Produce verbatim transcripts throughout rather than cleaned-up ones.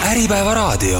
Äripäeva raadio.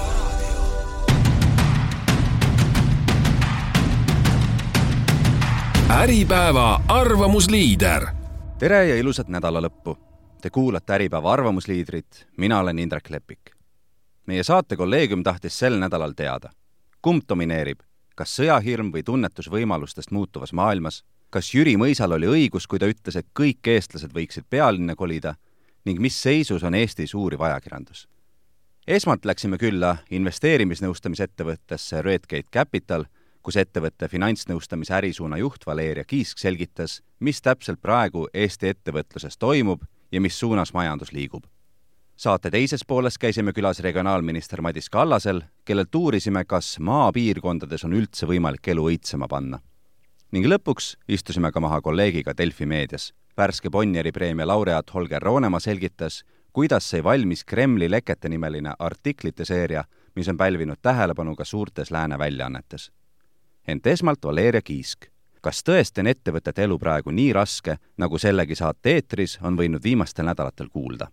Äripäeva arvamusliider. Tere ja ilusat nädala lõppu. Te kuulate Äripäeva arvamusliidrit, mina olen Indrek Lepik. Meie saate kolleegium tahtis sel nädalal teada, kumb domineerib, kas sõjahirm või tunnetus võimalustest muutuvas maailmas, kas Jüri Mõisal oli õigus, kui ta ütles, et kõik eestlased võiksid pealinna kolida ning mis seisus on Eesti suuri vajakirjandus. Esmalt läksime külla investeerimisnõustamisettevõttesse Redgate Capital, kus ettevõtte finantsnõustamise ärisuuna juht Valeria Kiisk selgitas, mis täpselt praegu Eesti ettevõtluses toimub ja mis suunas majandus liigub. Saate teises pooles käisime külas regionaalminister Madis Kallasel, kellelt uurisime, kas maapiirkondades on üldse võimalik elu õitsema panna. Ning lõpuks istusime ka maha kolleegiga Delfi meedias. Värske Bonnieri preemia laureaat Holger Roonemaa selgitas, kuidas sai valmis Kremli lekete nimeline artiklite seeria, mis on pälvinud tähelepanu ka suurtes lääne väljaannetes. Ent esmalt Valeria Kiisk. Kas tõesti on ettevõtete elu praegu nii raske, nagu sellegi saate eetris on võinud viimastel nädalatel kuulda?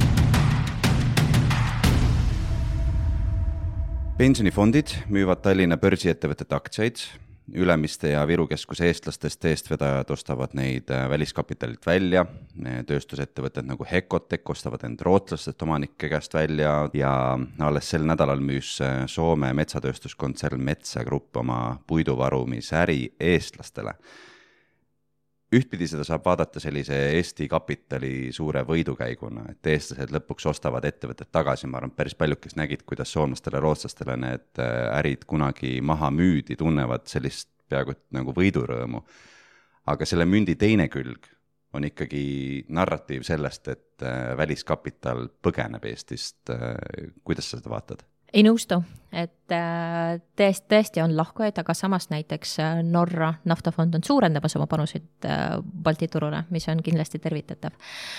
Pensionifondid müüvad Tallinna börsiettevõtete aktsiaid. Ülemiste ja Viru keskuse eestlastest eestvedajad ostavad neid väliskapitalilt välja. Tööstusettevõtted nagu Hekotek ostavad end rootslastest omanike käest välja ja alles sel nädalal müüs Soome metsatööstuskontsern Metsä Grupp oma puiduvarumisäri eestlastele. Ühtpidi seda saab vaadata sellise Eesti kapitali suure võidukäiguna, et eestlased lõpuks ostavad ettevõtted tagasi. Ma arvan, päris paljud, kes nägid, kuidas soomlastele ja rootslastele need ärid kunagi maha müüdi, tunnevad sellist peaaegu nagu võidurõõmu. Aga selle mündi teine külg on ikkagi narratiiv sellest, et väliskapital põgeneb Eestist. Kuidas sa seda vaatad? Ei nõustu, et tõesti, tõesti on lahkujaid, aga samas näiteks Norra naftafond on suurendamas oma panusid Balti turule, mis on kindlasti tervitatav.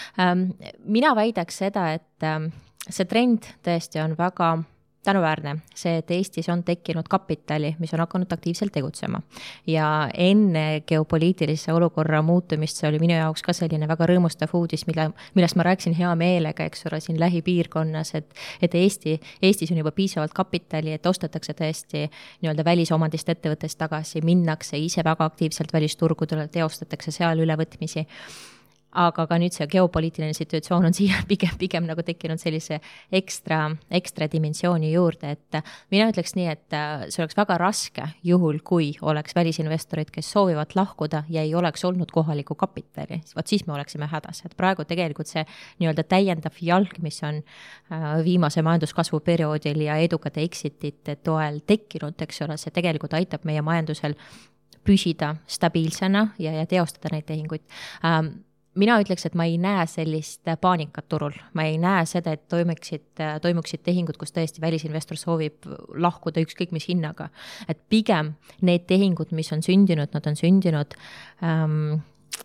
Mina väidaks seda, et see trend tõesti on väga tänuväärne, see, et Eestis on tekkinud kapitali, mis on hakanud aktiivselt tegutsema. Ja enne geopoliitilise olukorra muutumist see oli minu jaoks ka selline väga rõõmustav uudis, mille, millest ma rääksin hea meelega, eks ole, siin lähipiirkonnas, et, et Eesti, Eestis on juba piisavalt kapitali, et ostetakse tõesti nii-öelda välisomandist ettevõttest tagasi, minnakse ise väga aktiivselt välisturgudele, teostatakse seal ülevõtmisi. Aga ka nüüd see geopoliitiline situatsioon on siia pigem, pigem nagu tekkinud sellise ekstra, ekstra dimensiooni juurde, et mina ütleks nii, et see oleks väga raske juhul, kui oleks välisinvestorid, kes soovivad lahkuda ja ei oleks olnud kohalikku kapitali, vaat siis me oleksime hädas. Et praegu tegelikult see nii-öelda täiendav jalg, mis on viimase majanduskasvu perioodil ja edukate exitite toel tekkinud, eks ole, see tegelikult aitab meie majandusel püsida stabiilsena ja, ja teostada neid tehinguid. Mina ütleks, et ma ei näe sellist paanikat turul. Ma ei näe seda, et toimuksid, toimuksid tehingud, kus tõesti välisinvestor soovib lahkuda ükskõik mis hinnaga. Et pigem need tehingud, mis on sündinud, nad on sündinud ähm,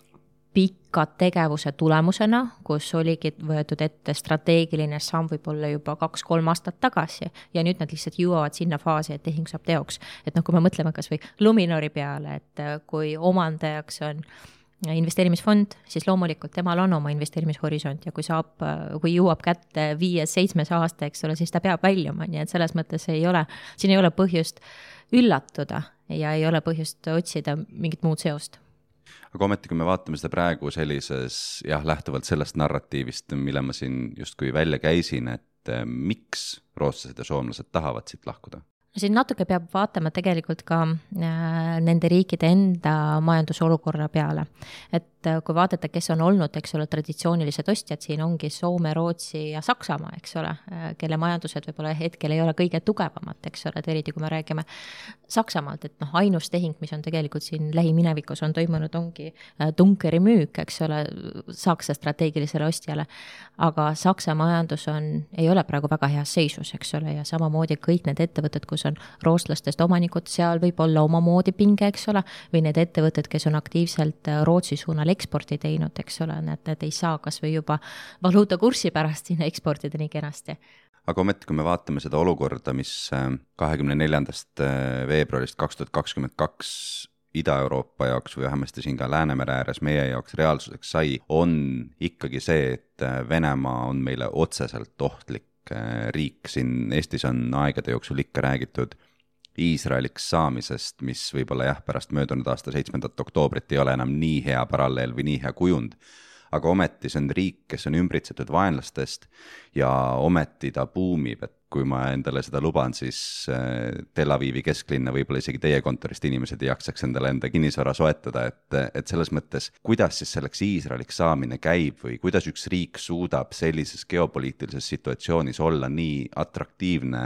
pika tegevuse tulemusena, kus oligi võetud ette strateegiline samm võib-olla juba kaks-kolm aastat tagasi ja nüüd nad lihtsalt jõuavad sinna faasi, et tehing saab teoks. Et noh, kui me mõtleme kas või Luminori peale, et kui omandajaks on investeerimisfond, siis loomulikult temal on oma investeerimishorisont ja kui saab, kui jõuab kätte viies-seitsmes aasta, eks ole, siis ta peab väljuma, nii et selles mõttes ei ole, siin ei ole põhjust üllatuda ja ei ole põhjust otsida mingit muud seost. Aga ometi, kui me vaatame seda praegu sellises, jah, lähtuvalt sellest narratiivist, mille ma siin justkui välja käisin, et miks rootslased ja soomlased tahavad siit lahkuda? Siin natuke peab vaatama tegelikult ka nende riikide enda majandusolukorra peale. Et kui vaadata, kes on olnud, eks ole, traditsioonilised ostjad, siin ongi Soome, Rootsi ja Saksamaa, eks ole, kelle majandused võib-olla hetkel ei ole kõige tugevamat, eks ole, et eriti kui me räägime Saksamaalt, et noh, ainus tehing, mis on tegelikult siin lähiminevikus on toimunud, ongi Dunkeri müük, eks ole, Saksa strateegilisele ostjale, aga Saksa majandus on, ei ole praegu väga heas seisus, eks ole, ja samamoodi kõik need ettevõtted, kus on rootslastest omanikud, seal võib olla omamoodi pinge, eks ole, või need ettevõtted, kes on aktiivselt Rootsi suunal eksporti teinud, eks ole, need, need ei saa kas või juba valuuta kurssi pärast sinna eksportida nii kenasti. Aga ometi, kui me vaatame seda olukorda, mis kahekümne neljandast veebruarist kaks tuhat kakskümmend kaks Ida-Euroopa jaoks või vähemasti siin ka Läänemere ääres meie jaoks reaalsuseks sai, on ikkagi see, et Venemaa on meile otseselt ohtlik riik. Siin Eestis on aegade jooksul ikka räägitud Iisraeliks saamisest, mis võib-olla jah, pärast möödunud aasta seitsmendat oktoobrit ei ole enam nii hea paralleel või nii hea kujund, aga ometi see on riik, kes on ümbritsetud vaenlastest ja ometi ta buumib, et kui ma endale seda luban, siis Tel Avivi kesklinna võib-olla isegi teie kontorist inimesed ei jaksaks endale enda kinnisvara soetada, et, et selles mõttes, kuidas siis selleks Iisraeliks saamine käib või kuidas üks riik suudab sellises geopoliitilises situatsioonis olla nii atraktiivne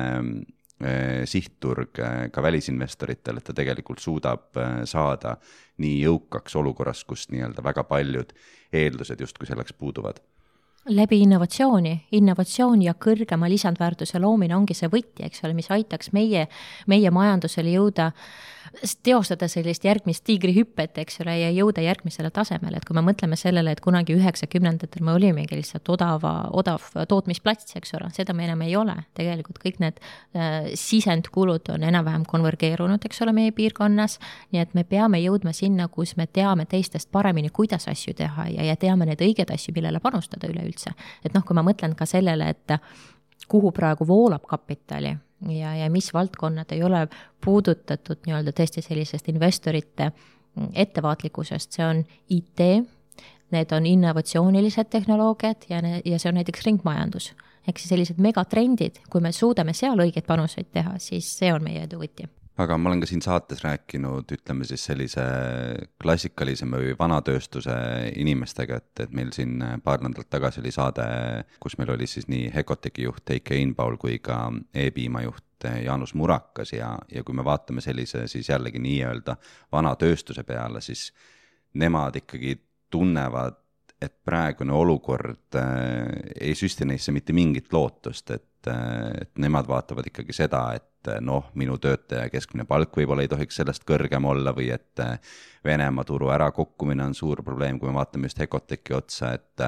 sihtturg ka välisinvestoritel, et ta tegelikult suudab saada nii jõukaks olukorras, kus nii-öelda väga paljud eeldused justkui selleks puuduvad. Läbi innovatsiooni, innovatsioon ja kõrgema lisandväärtuse loomine ongi see võti, eks ole, mis aitaks meie, meie majandusele jõuda, teostada sellist järgmist tiigrihüppet, eks ole, ja jõuda järgmisele tasemele, et kui me mõtleme sellele, et kunagi üheksakümnendatel me olimegi lihtsalt odava, odav tootmisplats, eks ole, seda me enam ei ole. Tegelikult kõik need äh, sisendkulud on enam-vähem konvergeerunud, eks ole, meie piirkonnas, nii et me peame jõudma sinna, kus me teame teistest paremini, kuidas asju teha ja, ja teame need õiged asju, millele panustada üleüldse. Et noh, kui ma mõtlen ka sellele, et kuhu praegu voolab kapitali, ja, ja mis valdkonnad ei ole puudutatud nii-öelda tõesti sellisest investorite ettevaatlikkusest, see on I T, need on innovatsioonilised tehnoloogiad ja, ne, ja see on näiteks ringmajandus. Ehk siis sellised megatrendid, kui me suudame seal õigeid panuseid teha, siis see on meie eduvõti. Aga ma olen ka siin saates rääkinud, ütleme siis sellise klassikalisema või vanatööstuse inimestega, et, et meil siin paar nädalat tagasi oli saade, kus meil oli siis nii Hecoteki juht Heike Einbaul kui ka E-piima juht Jaanus Murakas ja, ja kui me vaatame sellise siis jällegi nii-öelda vanatööstuse peale, siis nemad ikkagi tunnevad, et praegune olukord äh, ei süsti neisse mitte mingit lootust, et, äh, et nemad vaatavad ikkagi seda, et noh, minu töötaja keskmine palk võib-olla ei tohiks sellest kõrgem olla või et Venemaa turu ära kukkumine on suur probleem, kui me vaatame just Hecoteki otsa, et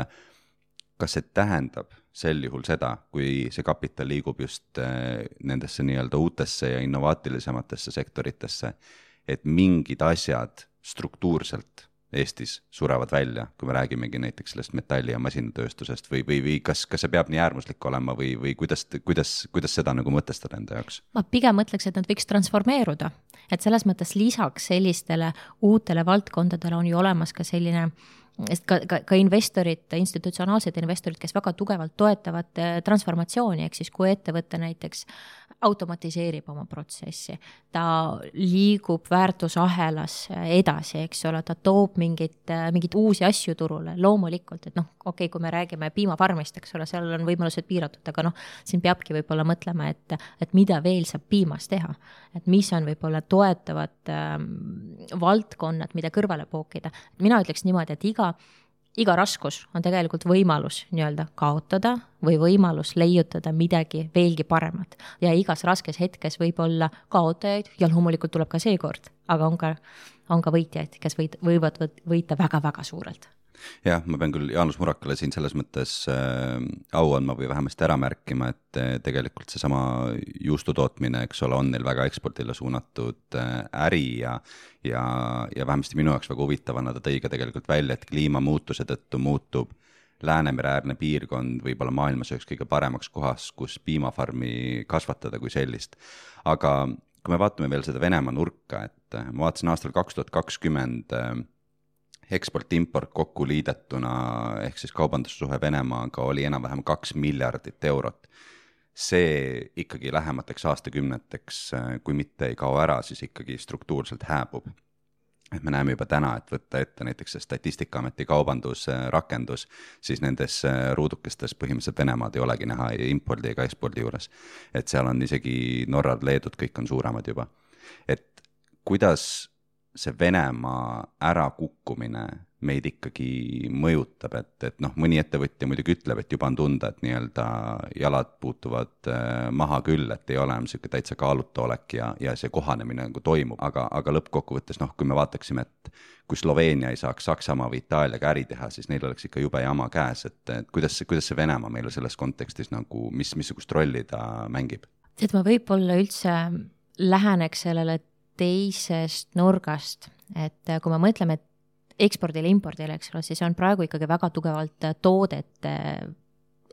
kas see tähendab sel juhul seda, kui see kapital liigub just nendesse nii-öelda uutesse ja innovaatilisematesse sektoritesse, et mingid asjad struktuurselt Eestis surevad välja, kui me räägimegi näiteks sellest metalli- ja masinatööstusest või, või, või kas, kas see peab nii äärmuslik olema või, või kuidas, kuidas, kuidas seda nagu mõtestada enda jaoks? Ma pigem mõtleks, et nad võiks transformeeruda, et selles mõttes lisaks sellistele uutele valdkondadele on ju olemas ka selline ka, ka, ka investorid, institutsionaalsed investorid, kes väga tugevalt toetavad transformatsiooni, ehk siis kui ettevõte näiteks automatiseerib oma protsessi, ta liigub väärtusahelas edasi, eks ole, ta toob mingit, mingit uusi asju turule, loomulikult, et noh, okei, kui me räägime piimafarmist, eks ole, seal on võimalused piiratud, aga noh, siin peabki võib-olla mõtlema, et, et mida veel saab piimas teha, et mis on võib-olla toetavad ähm, valdkonnad, mida kõrvale pookida. Mina ütleks niimoodi, et iga Iga raskus on tegelikult võimalus nii-öelda kaotada või võimalus leiutada midagi veelgi paremat. Ja igas raskes hetkes võib olla kaotajaid ja loomulikult tuleb ka seekord, aga on ka, on ka võitjaid, kes võid, võivad võita väga-väga suurelt. Jah, ma pean küll Jaanus Murakale siin selles mõttes äh, au andma või vähemasti ära märkima, et äh, tegelikult see sama juustutootmine, eks ole, on neil väga ekspordile suunatud äh, äri ja, ja, ja vähemasti minu jaoks väga huvitavana ta tõi ka tegelikult välja, et kliimamuutuse tõttu muutub Läänemere äärne piirkond võib-olla maailmas üheks kõige paremaks kohas, kus piimafarmi kasvatada kui sellist. Aga kui me vaatame veel seda Venemaa nurka, et ma vaatasin aastal kaks tuhat kakskümmend äh, eksport-import kokku liidetuna, ehk siis kaubandussuhe Venemaaga oli enam-vähem kaks miljardit eurot. See ikkagi lähemateks aastakümneteks, kui mitte ei kao ära, siis ikkagi struktuurselt hääbub. Et me näeme juba täna, et võtta ette näiteks Statistikaameti kaubandusrakendus, siis nendes ruudukestes põhimõtteliselt Venemaad ei olegi näha impordi ega ekspordi juures. Et seal on isegi Norrad, Leedud, kõik on suuremad juba. Et kuidas see Venemaa ärakukkumine meid ikkagi mõjutab, et, et noh, mõni ettevõtja muidugi ütleb, et juba on tunda, et nii-öelda jalad puutuvad maha küll, et ei ole selline täitsa kaaluta olek ja, ja see kohanemine nagu toimub, aga, aga lõppkokkuvõttes, noh, kui me vaataksime, et kui Sloveenia ei saaks Saksamaa või Itaaliaga äri teha, siis neil oleks ikka jube jama käes, et, et kuidas, kuidas see Venemaa meile selles kontekstis nagu, mis, missugust rolli ta mängib? Et ma võib-olla üldse läheneks sellele teisest nurgast, et kui me mõtleme, et ekspordile, impordile, eks ole, siis on praegu ikkagi väga tugevalt toodete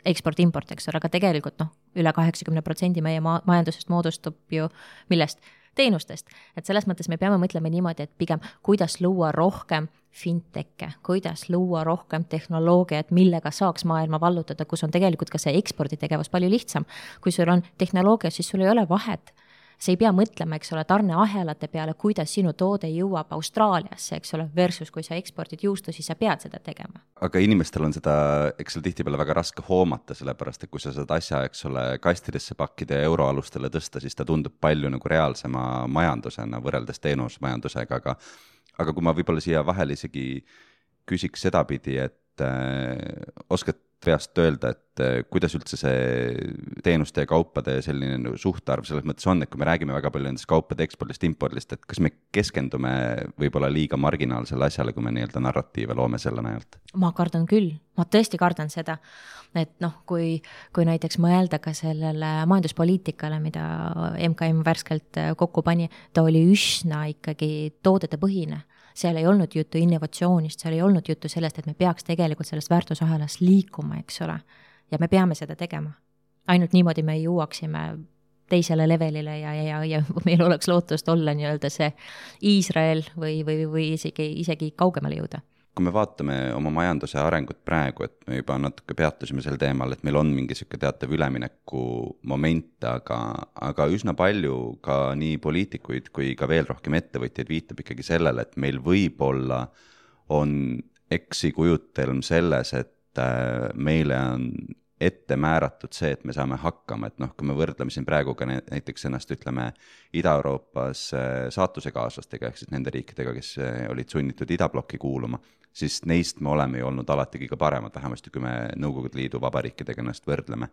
eksport-import, eks ole, aga tegelikult noh, üle kaheksakümne protsendi meie ma- majandusest moodustub ju millest? Teenustest. Et selles mõttes me peame mõtlema niimoodi, et pigem kuidas luua rohkem fintekke, kuidas luua rohkem tehnoloogiat, millega saaks maailma vallutada, kus on tegelikult ka see eksporditegevus palju lihtsam. Kui sul on tehnoloogia, siis sul ei ole vahet. Sa ei pea mõtlema, eks ole, tarneahelate peale, kuidas sinu toode jõuab Austraaliasse, eks ole, versus kui sa ekspordid juustu, siis sa pead seda tegema. Aga inimestel on seda, eks seal tihtipeale väga raske hoomata, sellepärast, et kui sa seda asja, eks ole, kastidesse pakkida ja euroalustele tõsta, siis ta tundub palju nagu reaalsema majandusena võrreldes teenusmajandusega, aga, aga kui ma võib-olla siia vahel isegi küsiks sedapidi, et äh, oskad peast öelda, et kuidas üldse see teenuste ja kaupade selline suhtarv selles mõttes on, et kui me räägime väga palju nendest kaupade ekspordist, impordist, et kas me keskendume võib-olla liiga marginaalsele asjale, kui me nii-öelda narratiive loome selle najalt? Ma kardan küll, ma tõesti kardan seda, et noh, kui, kui näiteks mõelda ka sellele majanduspoliitikale, mida M K M värskelt kokku pani, ta oli üsna ikkagi toodete põhine. Seal ei olnud juttu innovatsioonist, seal ei olnud juttu sellest, et me peaks tegelikult sellest väärtusahelas liikuma, eks ole. Ja me peame seda tegema. Ainult niimoodi me jõuaksime teisele levelile ja, ja, ja meil oleks lootust olla nii-öelda see Iisrael või, või, või isegi, isegi kaugemale jõuda. Kui me vaatame oma majanduse arengut praegu, et me juba natuke peatusime sel teemal, et meil on mingi siuke teatav ülemineku moment, aga, aga üsna palju ka nii poliitikuid kui ka veel rohkem ettevõtjaid viitab ikkagi sellele, et meil võib-olla on eksikujutelm selles, et meile on ette määratud see, et me saame hakkama, et noh, kui me võrdleme siin praegu ka näiteks ennast, ütleme, Ida-Euroopas saatusekaaslastega, ehk siis nende riikidega, kes olid sunnitud idablokki kuuluma, siis neist me oleme ju olnud alati kõige paremad, vähemasti kui me Nõukogude Liidu vabariikidega ennast võrdleme.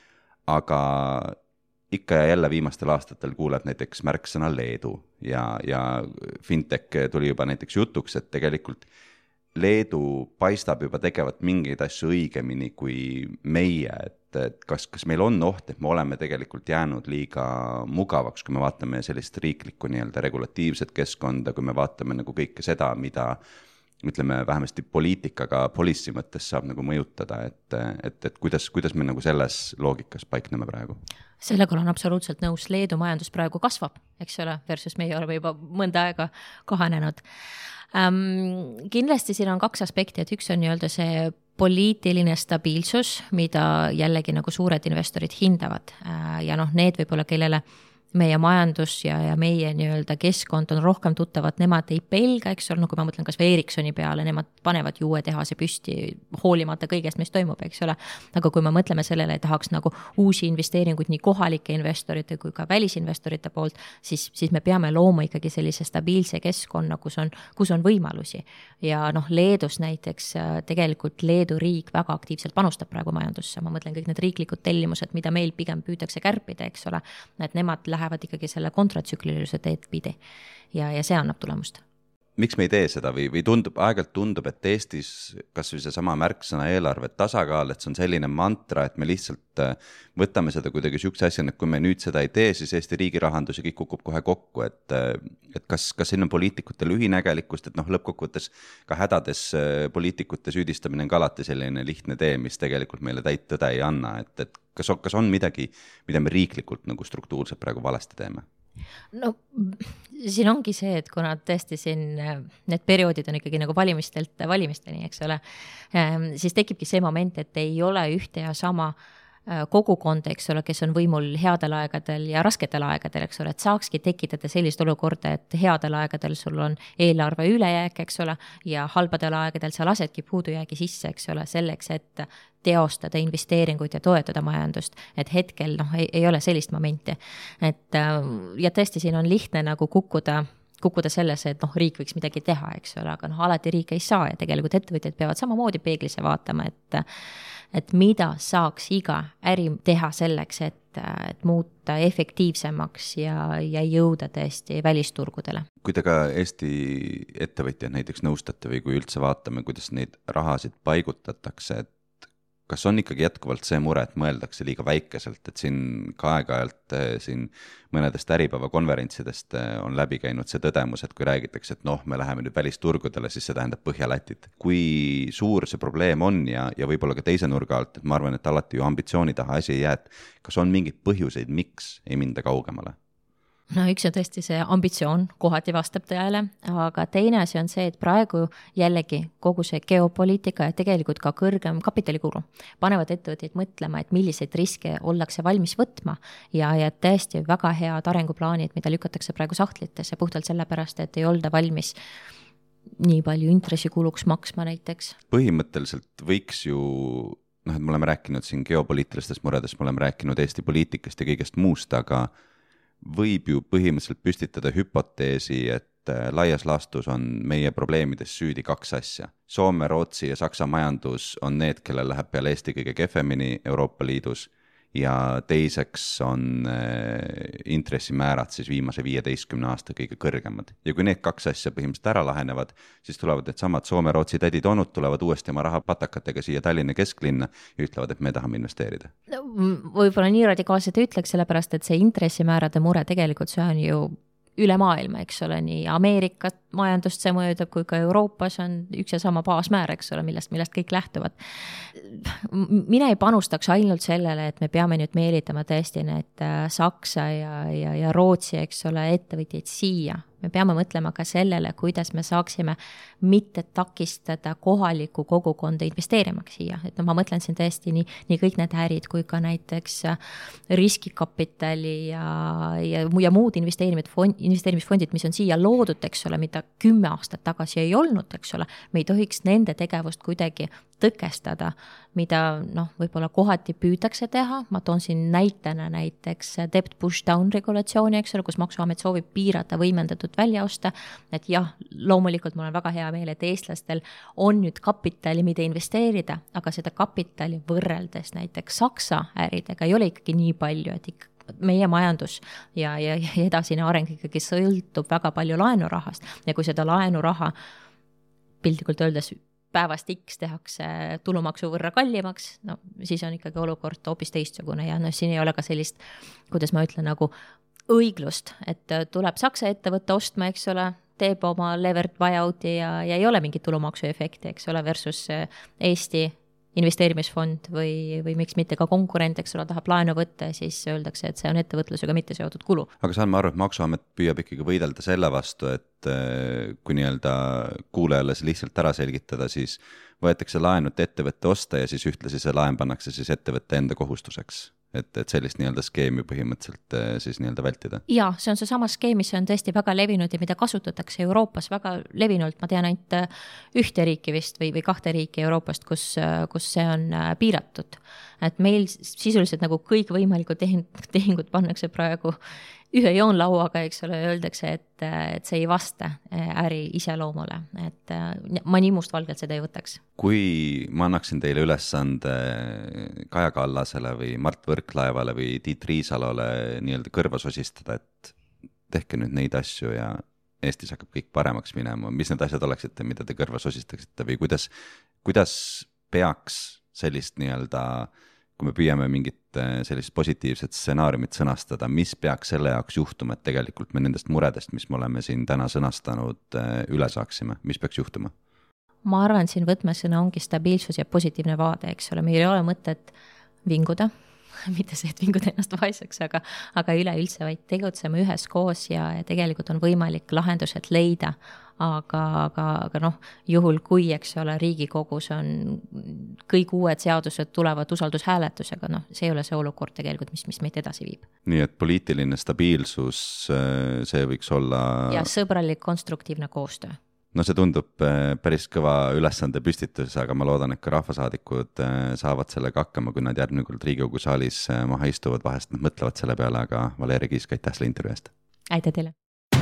Aga ikka ja jälle viimastel aastatel kuuleb näiteks märksõna Leedu ja, ja fintech tuli juba näiteks jutuks, et tegelikult Leedu paistab juba tegevat mingeid asju õigemini kui meie, et, et kas, kas meil on oht, et me oleme tegelikult jäänud liiga mugavaks, kui me vaatame sellist riiklikku nii-öelda regulatiivset keskkonda, kui me vaatame nagu kõike seda, mida ütleme vähemasti poliitikaga policy mõttes saab nagu mõjutada, et, et, et kuidas, kuidas me nagu selles loogikas paikneme praegu? Sellega olen absoluutselt nõus, Leedu majandus praegu kasvab, eks ole, versus meie oleme juba mõnda aega kahanenud. Ähm, kindlasti siin on kaks aspekti, et üks on nii-öelda see poliitiline stabiilsus, mida jällegi nagu suured investorid hindavad ja noh, need võib-olla kellele meie majandus ja, ja meie nii-öelda keskkond on rohkem tuttavad, nemad ei pelga, eks ole, no kui ma mõtlen kas või Ericssoni peale, nemad panevad ju uue tehase püsti hoolimata kõigest, mis toimub, eks ole. Aga kui me mõtleme sellele, et tahaks nagu uusi investeeringuid nii kohalike investorite kui ka välisinvestorite poolt, siis, siis me peame looma ikkagi sellise stabiilse keskkonna, kus on, kus on võimalusi. Ja noh, Leedus näiteks tegelikult Leedu riik väga aktiivselt panustab praegu majandusse. Ma mõtlen kõik need riiklikud tellimused, mida meil pigem püütakse kärpida, eks ole, et nemad lähevad ikkagi selle kontratsüklilise teed pidi ja, ja see annab tulemust. Miks me ei tee seda või, või tundub, aegalt tundub, et Eestis kas või see sama märksõna eelarve tasakaal, et see on selline mantra, et me lihtsalt võtame seda kuidagi sükse asja, et kui me nüüd seda ei tee, siis Eesti riigi rahandus ja kõik kukub kohe kokku, et, et kas, kas siin on poliitikute lühinägelikkust, et noh, lõppkokkuvõttes ka hädades poliitikute süüdistamine on ka alati selline lihtne tee, mis tegelikult meile täit tõde ei anna, et, et kas, kas on midagi, mida me riiklikult nagu struktuurselt praegu valesti teeme? No siin ongi see, et kuna tõesti siin need perioodid on ikkagi nagu valimistelt valimisteni, eks ole, siis tekibki see moment, et ei ole ühte ja sama kogukonda, eks ole, kes on võimul headel aegadel ja rasketel aegadel, eks ole, et saakski tekitada sellist olukorda, et headel aegadel sul on eelarve ülejääk, eks ole, ja halbadel aegadel sa lasedki puudujäägi sisse, eks ole, selleks, et teostada investeeringuid ja toetada majandust, et hetkel noh, ei, ei ole sellist momenti. Et, ja tõesti, siin on lihtne nagu kukkuda kukkuda selles, et noh, riik võiks midagi teha, eks ole, aga noh, alati riik ei saa ja tegelikult ettevõtjad peavad samamoodi peeglisse vaatama, et et mida saaks iga äri teha selleks, et, et muuta efektiivsemaks ja, ja jõuda tõesti välisturgudele. Kui te ka Eesti ettevõtjad näiteks nõustate või kui üldse vaatame, kuidas neid rahasid paigutatakse, et kas on ikkagi jätkuvalt see mure, et mõeldakse liiga väikeselt, et siin ka aeg-ajalt siin mõnedest Äripäeva konverentsidest on läbi käinud see tõdemus, et kui räägitakse, et noh, me läheme nüüd välisturgudele, siis see tähendab Põhja-Lätit. Kui suur see probleem on ja, ja võib-olla ka teise nurga alt, et ma arvan, et alati ju ambitsiooni taha asi ei jää, et kas on mingid põhjuseid, miks ei minda kaugemale? No üks on tõesti see ambitsioon, kohati vastab tõele, aga teine asi on see, et praegu jällegi kogu see geopoliitika ja tegelikult ka kõrgem kapitalikulu panevad ettevõtteid mõtlema, et milliseid riske ollakse valmis võtma ja, ja tõesti väga head arenguplaanid, mida lükatakse praegu sahtlitesse puhtalt sellepärast, et ei olda valmis nii palju intressikuluks maksma näiteks. Põhimõtteliselt võiks ju, noh, et me oleme rääkinud siin geopoliitilistest muredest, me oleme rääkinud Eesti poliitikast ja kõigest muust, aga võib ju põhimõtteliselt püstitada hüpoteesi, et laias laastus on meie probleemides süüdi kaks asja. Soome, Rootsi ja Saksa majandus on need, kellel läheb peale Eesti kõige kehvemini Euroopa Liidus ja teiseks on intressimäärad siis viimase viieteistkümne aasta kõige kõrgemad. Ja kui need kaks asja põhimõtteliselt ära lahenevad, siis tulevad need samad Soome, Rootsi tädid onud, tulevad uuesti oma raha patakatega siia Tallinna kesklinna ja ütlevad, et me tahame investeerida. No, võib-olla nii radikaalselt ütleks, sellepärast, et see intressimäärade mure tegelikult see on ju üle maailma, eks ole, nii Ameerikat majandust see mõjutab, kui ka Euroopas on üks ja sama baasmäär, eks ole, millest, millest kõik lähtuvad. Mina ei panustaks ainult sellele, et me peame nüüd meelitama tõesti need Saksa ja, ja, ja Rootsi, eks ole, ettevõtjaid siia. Me peame mõtlema ka sellele, kuidas me saaksime mitte takistada kohalikku kogukonda investeerimaks siia. Et no, ma mõtlen siin tõesti nii, nii kõik need ärid kui ka näiteks riskikapitali ja, ja, ja muud investeerimisfondid, mis on siia loodud, eks ole, mida kümme aastat tagasi ei olnud, eks ole. Me ei tohiks nende tegevust kuidagi tõkestada, mida noh, võib-olla kohati püütakse teha. Ma toon siin näitena näiteks debt push down regulatsiooni, eks ole, kus maksuamet soovib piirata võimendatud väljaosta, et jah, loomulikult mul on väga hea meel, et eestlastel on nüüd kapitali, mida investeerida, aga seda kapitali võrreldes näiteks Saksa äridega ei ole ikkagi nii palju, et ikka meie majandus ja, ja, ja edasine areng ikkagi sõltub väga palju laenurahast ja kui seda laenuraha piltlikult öeldes päevast X tehakse tulumaksu võrra kallimaks, no siis on ikkagi olukord hoopis teistsugune ja no siin ei ole ka sellist, kuidas ma ütlen, nagu õiglust, et tuleb Saksa ettevõtte ostma, eks ole, teeb oma levered buyouti ja, ja ei ole mingit tulumaksu efekti, eks ole, versus Eesti investeerimisfond või, või miks mitte ka konkurent, eks ole, tahab laenu võtta ja siis öeldakse, et see on ettevõtlusega mitte seotud kulu. Aga saan ma aru, et maksuamet püüab ikkagi võidelda selle vastu, et kui nii-öelda kuulajale see lihtsalt ära selgitada, siis võetakse laenu, et ettevõtte osta ja siis ühtlasi see laen pannakse siis ettevõtte enda kohustuseks. Et, et sellist nii-öelda skeemi põhimõtteliselt siis nii-öelda vältida. Ja, see on see sama skeem, mis on tõesti väga levinud ja mida kasutatakse Euroopas väga levinult. Ma tean ainult ühte riiki vist või, või kahte riiki Euroopast, kus, kus see on piiratud. Et meil sisuliselt nagu kõik võimalikud tehingud pannakse praegu ühe joonlauaga, eks ole, öeldakse, et, et see ei vasta äri iseloomule. Et ma nii mustvalgelt seda ei võtaks. Kui ma annaksin teile ülesande Kaja Kallasele või Mart Võrklaevale või Tiit Riisalole nii-öelda kõrvas osistada, et tehke nüüd neid asju ja Eestis hakkab kõik paremaks minema. Mis need asjad oleksite, mida te kõrvas osistaksite või kuidas, kuidas peaks sellist nii-öelda, kui me püüame mingit sellist positiivset stsenaariumit sõnastada, mis peaks selle jaoks juhtuma, et tegelikult me nendest muredest, mis me oleme siin täna sõnastanud, üle saaksime, mis peaks juhtuma? Ma arvan, siin võtmesõna ongi stabiilsus ja positiivne vaade, eks ole, meil ei ole mõtet vinguda, mitte see, et vinguda ennast vaeseks, aga, aga üleüldse vaid tegutseme üheskoos ja, ja tegelikult on võimalik lahendused leida, aga, aga, aga noh, juhul kui, eks ole, Riigikogus on kõik uued seadused tulevad usaldushääletusega, noh, see ei ole see olukord tegelikult, mis, mis meid edasi viib. Nii et poliitiline stabiilsus, see võiks olla... Ja sõbralik konstruktiivne koostöö. No see tundub päris kõva ülesande püstitus, aga ma loodan, et ka rahvasaadikud saavad sellega hakkama, kui nad järgmine kord Riigikogu saalis maha istuvad, vahest nad mõtlevad selle peale, aga Valeria Kiisk, aitäh selle intervjuu eest. Aitäh teile.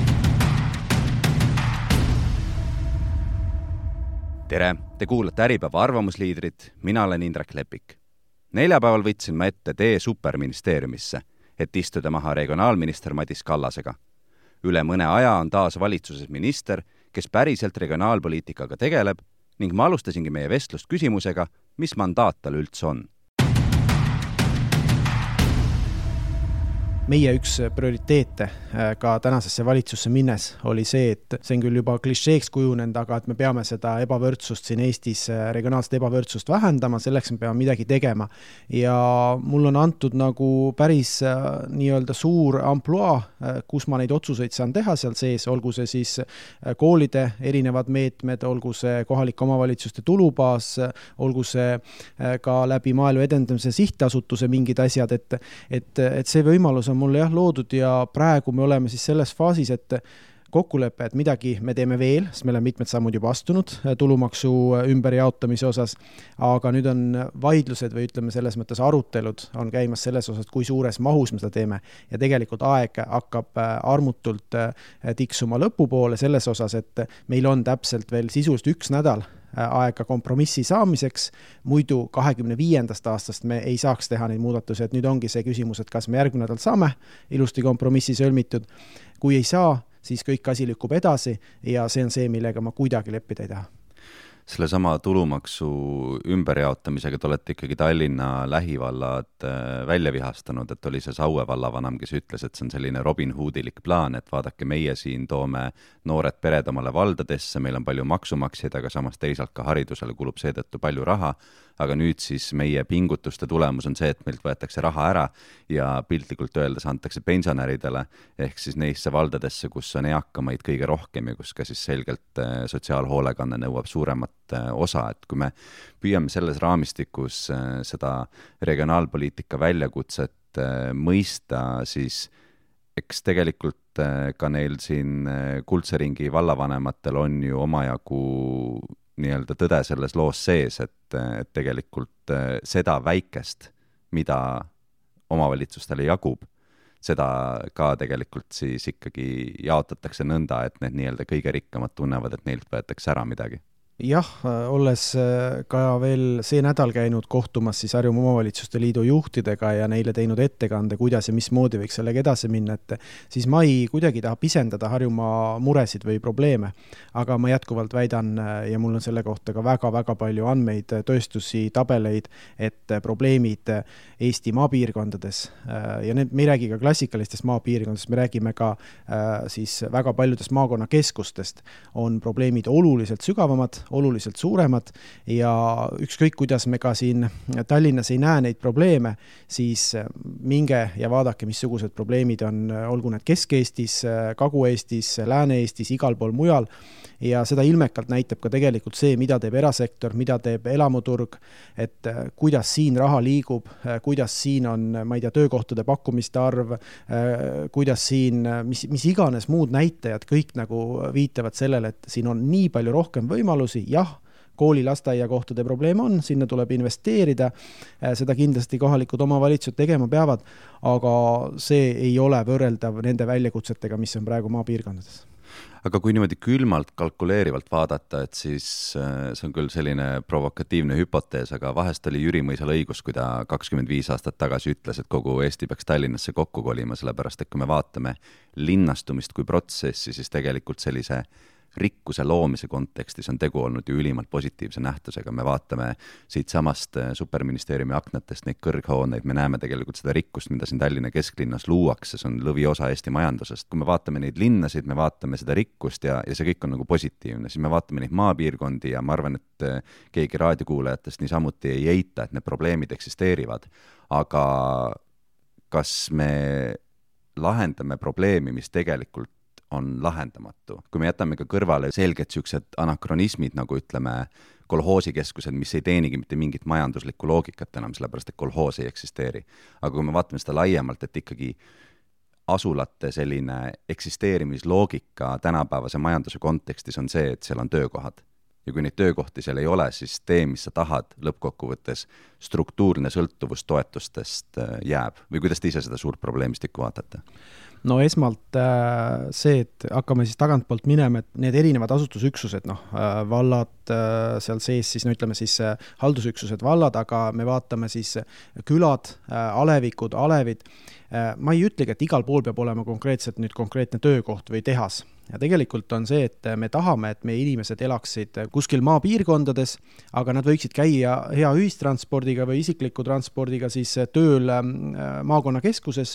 Tere, te kuulate Äripäeva arvamusliidrit, mina olen Indrek Lepik. Neljapäeval võtsin ma ette tee superministeeriumisse, et istuda maha regionaalminister Madis Kallasega. Üle mõne aja on taas valitsuses minister, kes päriselt regionaalpoliitikaga tegeleb ning ma alustasingi meie vestlust küsimusega, mis mandaat tal üldse on? Meie üks prioriteete ka tänasesse valitsusse minnes oli see, et see on küll juba klišeeks kujunenud, aga et me peame seda ebavõrdsust siin Eestis, regionaalset ebavõrdsust vähendama, selleks me peame midagi tegema. Ja mul on antud nagu päris nii-öelda suur ampluaa, kus ma neid otsuseid saan teha seal sees, olgu see siis koolide erinevad meetmed, olgu see kohalike omavalitsuste tulubaas, olgu see ka läbi maaelu edendamise sihtasutuse mingid asjad, et, et, et see võimalus on mulle jah loodud ja praegu me oleme siis selles faasis, et kokkulepe, et midagi me teeme veel, sest me oleme mitmed sammud juba astunud tulumaksu ümberjaotamise osas, aga nüüd on vaidlused või ütleme selles mõttes arutelud on käimas selles osas, kui suures mahus me seda teeme ja tegelikult aeg hakkab armutult tiksuma lõpupoole selles osas, et meil on täpselt veel sisuliselt üks nädal aega kompromissi saamiseks, muidu kahekümne viiendast aastast me ei saaks teha neid muudatusi, et nüüd ongi see küsimus, et kas me järgmine nädal saame ilusti kompromissi sõlmitud, kui ei saa, siis kõik asi lükkub edasi ja see on see, millega ma kuidagi leppida ei taha. Selle sama tulumaksu ümberjaotamisega te olete ikkagi Tallinna lähivallad välja vihastanud, et oli see Saue vallavanam, kes ütles, et see on selline Robin Hoodilik plaan, et vaadake, meie siin toome noored pered omale valdadesse, meil on palju maksumaksjaid, aga samas teisalt ka haridusele kulub seetõttu palju raha, aga nüüd siis meie pingutuste tulemus on see, et meilt võetakse raha ära ja piltlikult öeldes antakse pensionäridele, ehk siis neisse valdadesse, kus on eakamaid kõige rohkem ja kus ka siis selgelt sotsiaalhoolekanne nõuab suuremat osa, et kui me püüame selles raamistikus seda regionaalpoliitika väljakutset mõista, siis eks tegelikult ka neil siin Kuldseringi vallavanematel on ju omajagu nii-öelda tõde selles loos sees, et, et tegelikult seda väikest, mida omavalitsustele jagub, seda ka tegelikult siis ikkagi jaotatakse nõnda, et need nii-öelda kõige rikkamad tunnevad, et neilt võetakse ära midagi. Jah, olles ka veel see nädal käinud kohtumas siis Harjumaa Omavalitsuste Liidu juhtidega ja neile teinud ettekande, kuidas ja mismoodi võiks sellega edasi minna, et siis ma ei kuidagi taha pisendada Harjumaa muresid või probleeme, aga ma jätkuvalt väidan ja mul on selle kohta ka väga-väga palju andmeid, tööstusi, tabeleid, et probleemid Eesti maapiirkondades ja need, me ei räägi ka klassikalistest maapiirkondadest, me räägime ka siis väga paljudest maakonnakeskustest, on probleemid oluliselt sügavamad, oluliselt suuremad ja ükskõik, kuidas me ka siin Tallinnas ei näe neid probleeme, siis minge ja vaadake, missugused probleemid on, olgu need Kesk-Eestis, Kagu-Eestis, Lääne-Eestis, igal pool mujal ja seda ilmekalt näitab ka tegelikult see, mida teeb erasektor, mida teeb elamuturg, et kuidas siin raha liigub, kuidas siin on, ma ei tea, töökohtade pakkumiste arv, kuidas siin, mis, mis iganes muud näitajad kõik nagu viitavad sellele, et siin on nii palju rohkem võimalusi, jah, kooli lasteaiakohtade probleem on, sinna tuleb investeerida, seda kindlasti kohalikud omavalitsused tegema peavad, aga see ei ole võrreldav nende väljakutsetega, mis on praegu maapiirkondades. Aga kui niimoodi külmalt kalkuleerivalt vaadata, et siis see on küll selline provokatiivne hüpotees, aga vahest oli Jüri Mõisal õigus, kui ta kakskümmend viis aastat tagasi ütles, et kogu Eesti peaks Tallinnasse kokku kolima, sellepärast et kui me vaatame linnastumist kui protsessi, siis tegelikult sellise rikkuse loomise kontekstis on tegu olnud ju ülimalt positiivse nähtusega. Me vaatame siit samast superministeeriumi aknatest neid kõrghooneid, me näeme tegelikult seda rikkust, mida siin Tallinna kesklinnas luuakse, see on lõviosa Eesti majandusest. Kui me vaatame neid linnasid, me vaatame seda rikkust ja, ja see kõik on nagu positiivne, siis me vaatame neid maapiirkondi ja ma arvan, et keegi raadiokuulajatest niisamuti ei eita, et need probleemid eksisteerivad. Aga kas me lahendame probleemi, mis tegelikult on lahendamatu. Kui me jätame ka kõrvale selged sellised anakronismid, nagu ütleme kolhoosikeskused, mis ei teenigi mitte mingit majanduslikku loogikat enam, sellepärast et kolhoos ei eksisteeri. Aga kui me vaatame seda laiemalt, et ikkagi asulate selline eksisteerimisloogika tänapäevase majanduse kontekstis on see, et seal on töökohad. Ja kui neid töökohti seal ei ole, siis tee, mis sa tahad, lõppkokkuvõttes struktuurne sõltuvus toetustest jääb. Või kuidas te ise seda suurt probleemistikku vaatate? no esmalt äh, see, et hakkame siis tagantpoolt minema, et need erinevad asustusüksused, noh, äh, vallad äh, seal sees siis, no ütleme siis äh, haldusüksused, vallad, aga me vaatame siis külad, äh, alevikud, alevid. Äh, ma ei ütlegi, et igal pool peab olema konkreetselt nüüd konkreetne töökoht või tehas. Ja tegelikult on see, et me tahame, et meie inimesed elaksid kuskil maapiirkondades, aga nad võiksid käia hea ühistranspordiga või isikliku transpordiga siis tööl äh, maakonnakeskuses.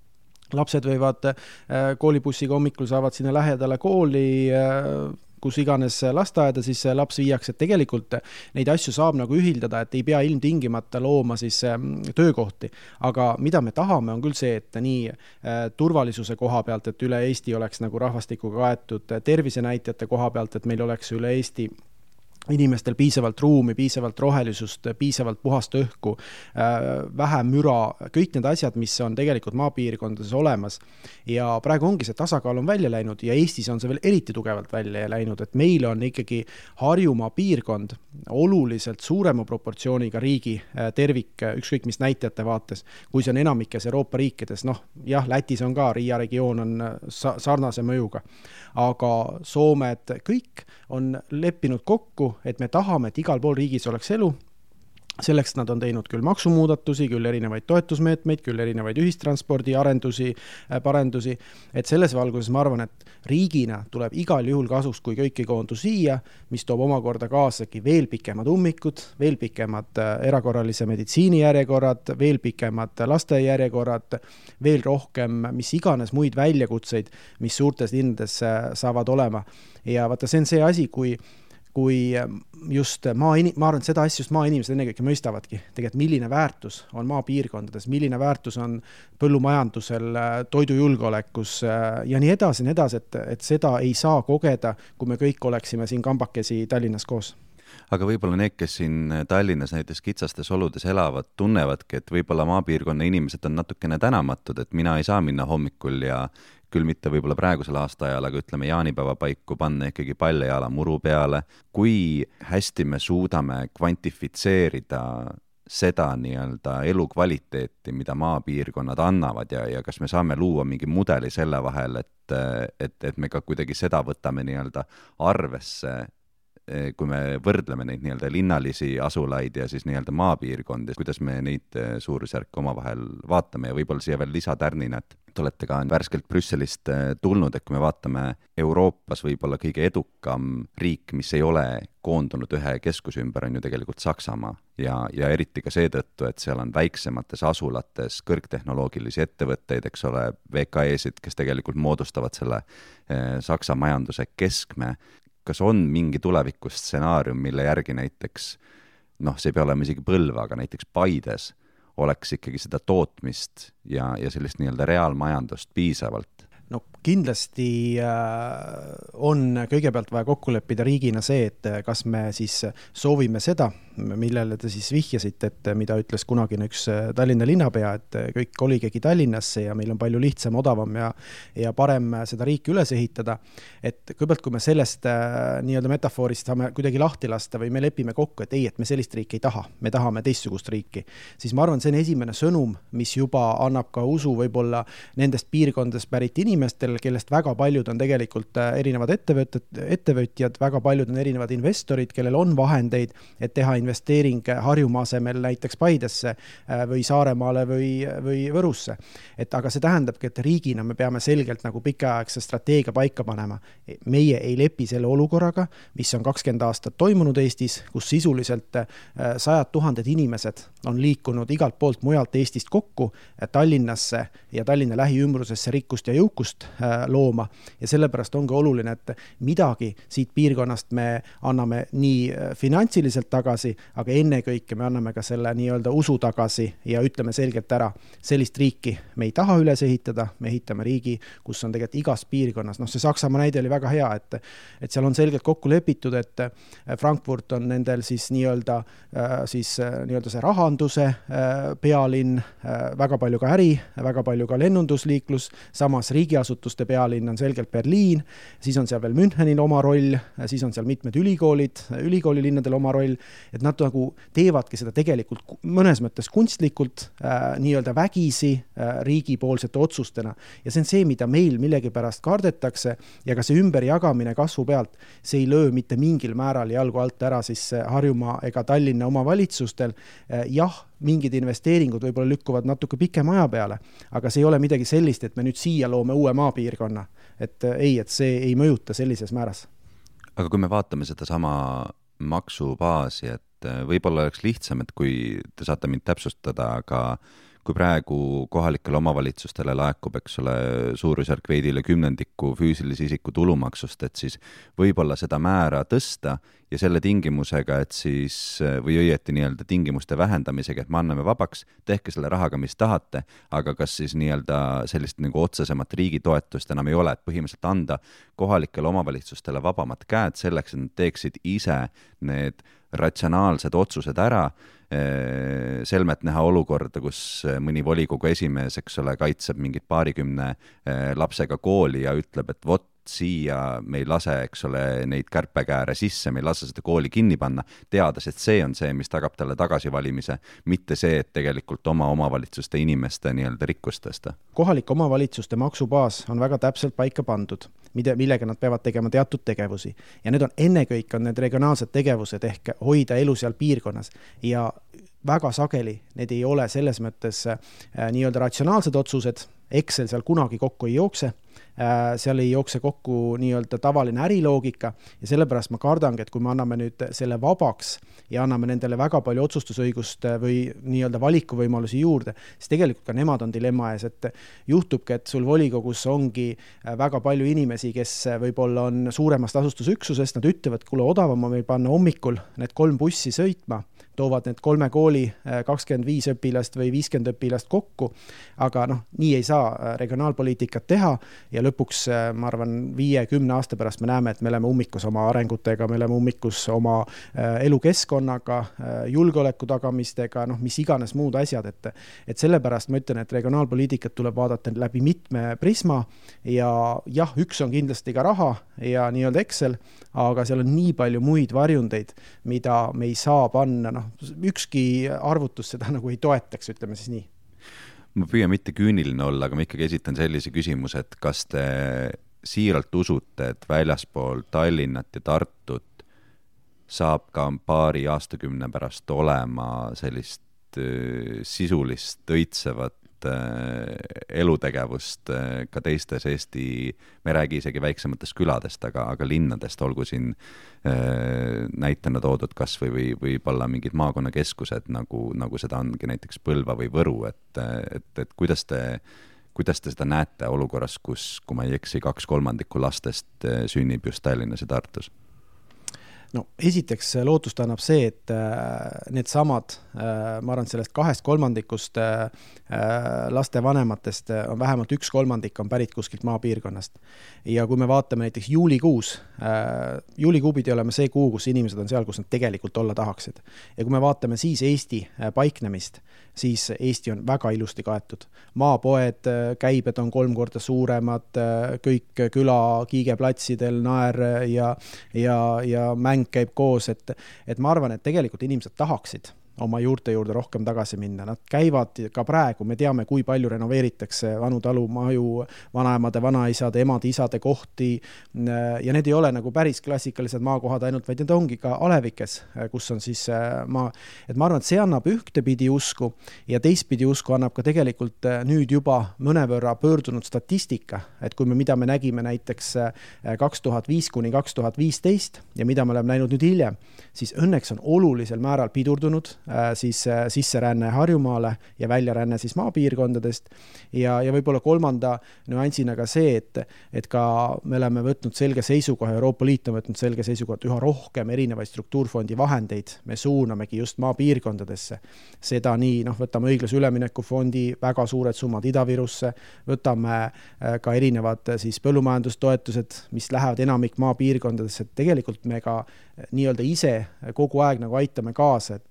Lapsed võivad koolibussiga hommikul saavad sinna lähedale kooli, kus iganes lasteaeda, siis laps viiakse, et tegelikult neid asju saab nagu ühildada, et ei pea ilmtingimata looma siis töökohti. Aga mida me tahame, on küll see, et nii turvalisuse koha pealt, et üle Eesti oleks nagu rahvastikuga kaetud, tervisenäitajate koha pealt, et meil oleks üle Eesti inimestel piisavalt ruumi, piisavalt rohelisust, piisavalt puhast õhku, vähem müra, kõik need asjad, mis on tegelikult maapiirkondades olemas. Ja praegu ongi see tasakaal on välja läinud ja Eestis on see veel eriti tugevalt välja läinud, et meil on ikkagi Harjumaa piirkond oluliselt suurema proportsiooniga riigi tervik, ükskõik mis näitajate vaates, kui see on enamikes Euroopa riikides. Noh, jah, Lätis on ka, Riia regioon on sarnase mõjuga, aga Soomed kõik on leppinud kokku, et me tahame, et igal pool riigis oleks elu. Selleks nad on teinud küll maksumuudatusi, küll erinevaid toetusmeetmeid, küll erinevaid ühistranspordi arendusi, parendusi. Et selles valguses ma arvan, et riigina tuleb igal juhul kasuks, kui kõik ei koondu siia, mis toob omakorda kaasagi veel pikemad ummikud, veel pikemad erakorralise meditsiini järjekorrad, veel pikemad laste järjekorrad, veel rohkem mis iganes muid väljakutseid, mis suurtes linnades saavad olema. Ja vaata, see on see asi, kui kui just maa, ma arvan, et seda asja just maainimesed ennekõike mõistavadki. Tegelikult milline väärtus on maapiirkondades, milline väärtus on põllumajandusel, toidujulgeolekus ja nii edasi, nii edasi, et, et seda ei saa kogeda, kui me kõik oleksime siin kambakesi Tallinnas koos. Aga võib-olla need, kes siin Tallinnas näiteks kitsastes oludes elavad, tunnevadki, et võib-olla maapiirkonna inimesed on natukene tänamatud, et mina ei saa minna hommikul ja küll mitte võib-olla praegusel aastaajal, aga ütleme jaanipäeva paiku panna ikkagi paljajala muru peale. Kui hästi me suudame kvantifitseerida seda nii-öelda elukvaliteeti, mida maapiirkonnad annavad ja, ja kas me saame luua mingi mudeli selle vahel, et, et, et me ka kuidagi seda võtame nii-öelda arvesse, kui me võrdleme neid nii-öelda linnalisi asulaid ja siis nii-öelda maapiirkondi, kuidas me neid suurusjärke omavahel vaatame ja võib-olla siia veel lisatärnina, et te olete ka värskelt Brüsselist tulnud, et kui me vaatame Euroopas võib-olla kõige edukam riik, mis ei ole koondunud ühe keskuse ümber, on ju tegelikult Saksamaa ja, ja eriti ka seetõttu, et seal on väiksemates asulates kõrgtehnoloogilisi ettevõtteid, eks ole, V K E-sid, kes tegelikult moodustavad selle eh, Saksa majanduse keskme. Kas on mingi tulevikustsenaarium, mille järgi näiteks, noh, see ei pea olema isegi Põlva, aga näiteks Paides oleks ikkagi seda tootmist ja, ja sellist nii-öelda reaalmajandust piisavalt? No kindlasti on kõigepealt vaja kokku leppida riigina see, et kas me siis soovime seda, millele te siis vihjasite, et mida ütles kunagine üks Tallinna linnapea, et kõik koligegi Tallinnasse ja meil on palju lihtsam, odavam ja, ja parem seda riiki üles ehitada. Et kõigepealt, kui me sellest nii-öelda metafoorist saame kuidagi lahti lasta või me lepime kokku, et ei, et me sellist riiki ei taha, me tahame teistsugust riiki, siis ma arvan, see on esimene sõnum, mis juba annab ka usu võib-olla nendest piirkondadest pärit inimestel, kellest väga paljud on tegelikult erinevad ettevõtted, ettevõtjad, väga paljud on erinevad investorid, kellel on vahendeid, et teha investeering Harjumaa asemel näiteks Paidesse või Saaremaale või, või Võrusse. Et aga see tähendabki, et riigina me peame selgelt nagu pikaaegse strateegia paika panema. Meie ei lepi selle olukorraga, mis on kakskümmend aastat toimunud Eestis, kus sisuliselt sajad tuhanded inimesed on liikunud igalt poolt mujalt Eestist kokku Tallinnasse ja Tallinna lähiümbrusesse rikkust ja jõukust looma ja sellepärast ongi oluline, et midagi siit piirkonnast me anname nii finantsiliselt tagasi, aga ennekõike me anname ka selle nii-öelda usu tagasi ja ütleme selgelt ära, sellist riiki me ei taha üles ehitada, me ehitame riigi, kus on tegelikult igas piirkonnas, noh see Saksamaa näide oli väga hea, et, et seal on selgelt kokku lepitud, et Frankfurt on nendel siis nii-öelda, siis nii-öelda see rahanduse pealinn, väga palju ka äri, väga palju ka lennundusliiklus, samas riigiasutuste pealinn on selgelt Berliin, siis on seal veel Münchenil oma roll, siis on seal mitmed ülikoolid, ülikoolilinnadel oma roll, et nad nagu teevadki seda tegelikult mõnes mõttes kunstlikult, äh, nii-öelda vägisi äh, riigipoolsete otsustena. Ja see on see, mida meil millegipärast kardetakse ja ka see ümberjagamine kasvu pealt, see ei löö mitte mingil määral jalgu alt ära siis Harjumaa ega Tallinna omavalitsustel. Äh, jah, mingid investeeringud võib-olla lükkuvad natuke pikem aja peale, aga see ei ole midagi sellist, et me nüüd siia loome uue maapiirkonna. Et äh, ei, et see ei mõjuta sellises määras. Aga kui me vaatame seda sama maksubaasi, et võib-olla oleks lihtsam, et kui te saate mind täpsustada, aga kui praegu kohalikele omavalitsustele laekub, eks ole, suurusjärk veidile kümnendiku füüsilise isiku tulumaksust, et siis võib-olla seda määra tõsta ja selle tingimusega, et siis, või õieti nii-öelda tingimuste vähendamisega, et me anname vabaks, tehke selle rahaga, mis tahate, aga kas siis nii-öelda sellist nagu otsesemat riigi toetust enam ei ole, et põhimõtteliselt anda kohalikele omavalitsustele vabamad käed selleks, et nad teeksid ise need ratsionaalsed otsused ära, selmet näha olukorda, kus mõni volikogu esimees, eks ole, kaitseb mingit paarikümne lapsega kooli ja ütleb, et vot siia me ei lase, eks ole, neid kärpekääre sisse, me ei lase seda kooli kinni panna, teades, et see on see, mis tagab talle tagasivalimise, mitte see, et tegelikult oma omavalitsuste inimeste nii-öelda rikkustest. Kohalike omavalitsuste maksubaas on väga täpselt paika pandud, millega nad peavad tegema teatud tegevusi. Ja need on ennekõik on need regionaalsed tegevused ehk hoida elu seal piirkonnas ja väga sageli need ei ole selles mõttes äh, nii-öelda ratsionaalsed otsused, Excel seal kunagi kokku ei jookse, äh, seal ei jookse kokku nii-öelda tavaline äriloogika ja sellepärast ma kardangi, et kui me anname nüüd selle vabaks ja anname nendele väga palju otsustusõigust või nii-öelda valikuvõimalusi juurde, siis tegelikult ka nemad on dilemma ees, et juhtubki, et sul volikogus ongi väga palju inimesi, kes võib-olla on suuremast asustusüksusest, nad ütlevad, kuule odavama meil panna hommikul need kolm bussi sõitma, toovad need kolme kooli kakskümmend viis õpilast või viiskümmend õpilast kokku, aga noh, nii ei saa regionaalpoliitikat teha ja lõpuks, ma arvan, viie kümne aasta pärast me näeme, et me oleme ummikus oma arengutega, me oleme ummikus oma elukeskkonnaga, julgeoleku tagamistega, noh, mis iganes muud asjad, et, et sellepärast ma ütlen, et regionaalpoliitikat tuleb vaadata läbi mitme prisma ja jah, üks on kindlasti ka raha ja nii-öelda Excel, aga seal on nii palju muid varjundeid, mida me ei saa panna, noh, ükski arvutus seda nagu ei toetaks, ütleme siis nii. Ma püüan mitte küüniline olla, aga ma ikkagi esitan sellise küsimuse, et kas te siiralt usute, et väljaspool Tallinnat ja Tartut saab ka paari aastakümne pärast olema sellist sisulist õitsevat elutegevust ka teistes Eesti, me räägi isegi väiksematest küladest, aga, aga linnadest, olgu siin näitena toodud kas või, või võib-olla mingid maakonnakeskused, nagu, nagu seda ongi näiteks Põlva või Võru, et, et, et kuidas te, kuidas te seda näete olukorras, kus, kui ma ei eksi, kaks kolmandikku lastest sünnib just Tallinnas ja Tartus? No esiteks lootust annab see, et need samad, ma arvan, sellest kahest kolmandikust laste vanematest on vähemalt üks kolmandik on pärit kuskilt maapiirkonnast. Ja kui me vaatame näiteks juulikuus, juulikuu pidi olema see kuu, kus inimesed on seal, kus nad tegelikult olla tahaksid. Ja kui me vaatame siis Eesti paiknemist, siis Eesti on väga ilusti kaetud. Maapoed, käibed on kolm korda suuremad, kõik küla kiigeplatsidel, naer ja, ja, ja mäng käib koos, et, et ma arvan, et tegelikult inimesed tahaksid oma juurte juurde rohkem tagasi minna. Nad käivad ka praegu, me teame, kui palju renoveeritakse vanu talumaju, vanaemade, vanaisade, emade, isade kohti ja need ei ole nagu päris klassikalised maakohad ainult, vaid need ongi ka alevikes, kus on siis maa, et ma arvan, et see annab ühtepidi usku ja teistpidi usku annab ka tegelikult nüüd juba mõnevõrra pöördunud statistika, et kui me, mida me nägime näiteks kaks tuhat viis kuni kaks tuhat viisteist ja mida me oleme näinud nüüd hiljem, siis õnneks on olulisel määral pidurdunud siis sisseränne Harjumaale ja väljaränne siis maapiirkondadest ja, ja võib-olla kolmanda nüansina ka see, et, et ka me oleme võtnud selge seisukoha, Euroopa Liit on võtnud selge seisukoha, et üha rohkem erinevaid struktuurfondi vahendeid me suunamegi just maapiirkondadesse. Seda nii, noh, võtame õiglase üleminekufondi väga suured summad Ida-Virusse, võtame ka erinevad siis põllumajandustoetused, mis lähevad enamik maapiirkondadesse, et tegelikult me ka nii-öelda ise kogu aeg nagu aitame kaasa, et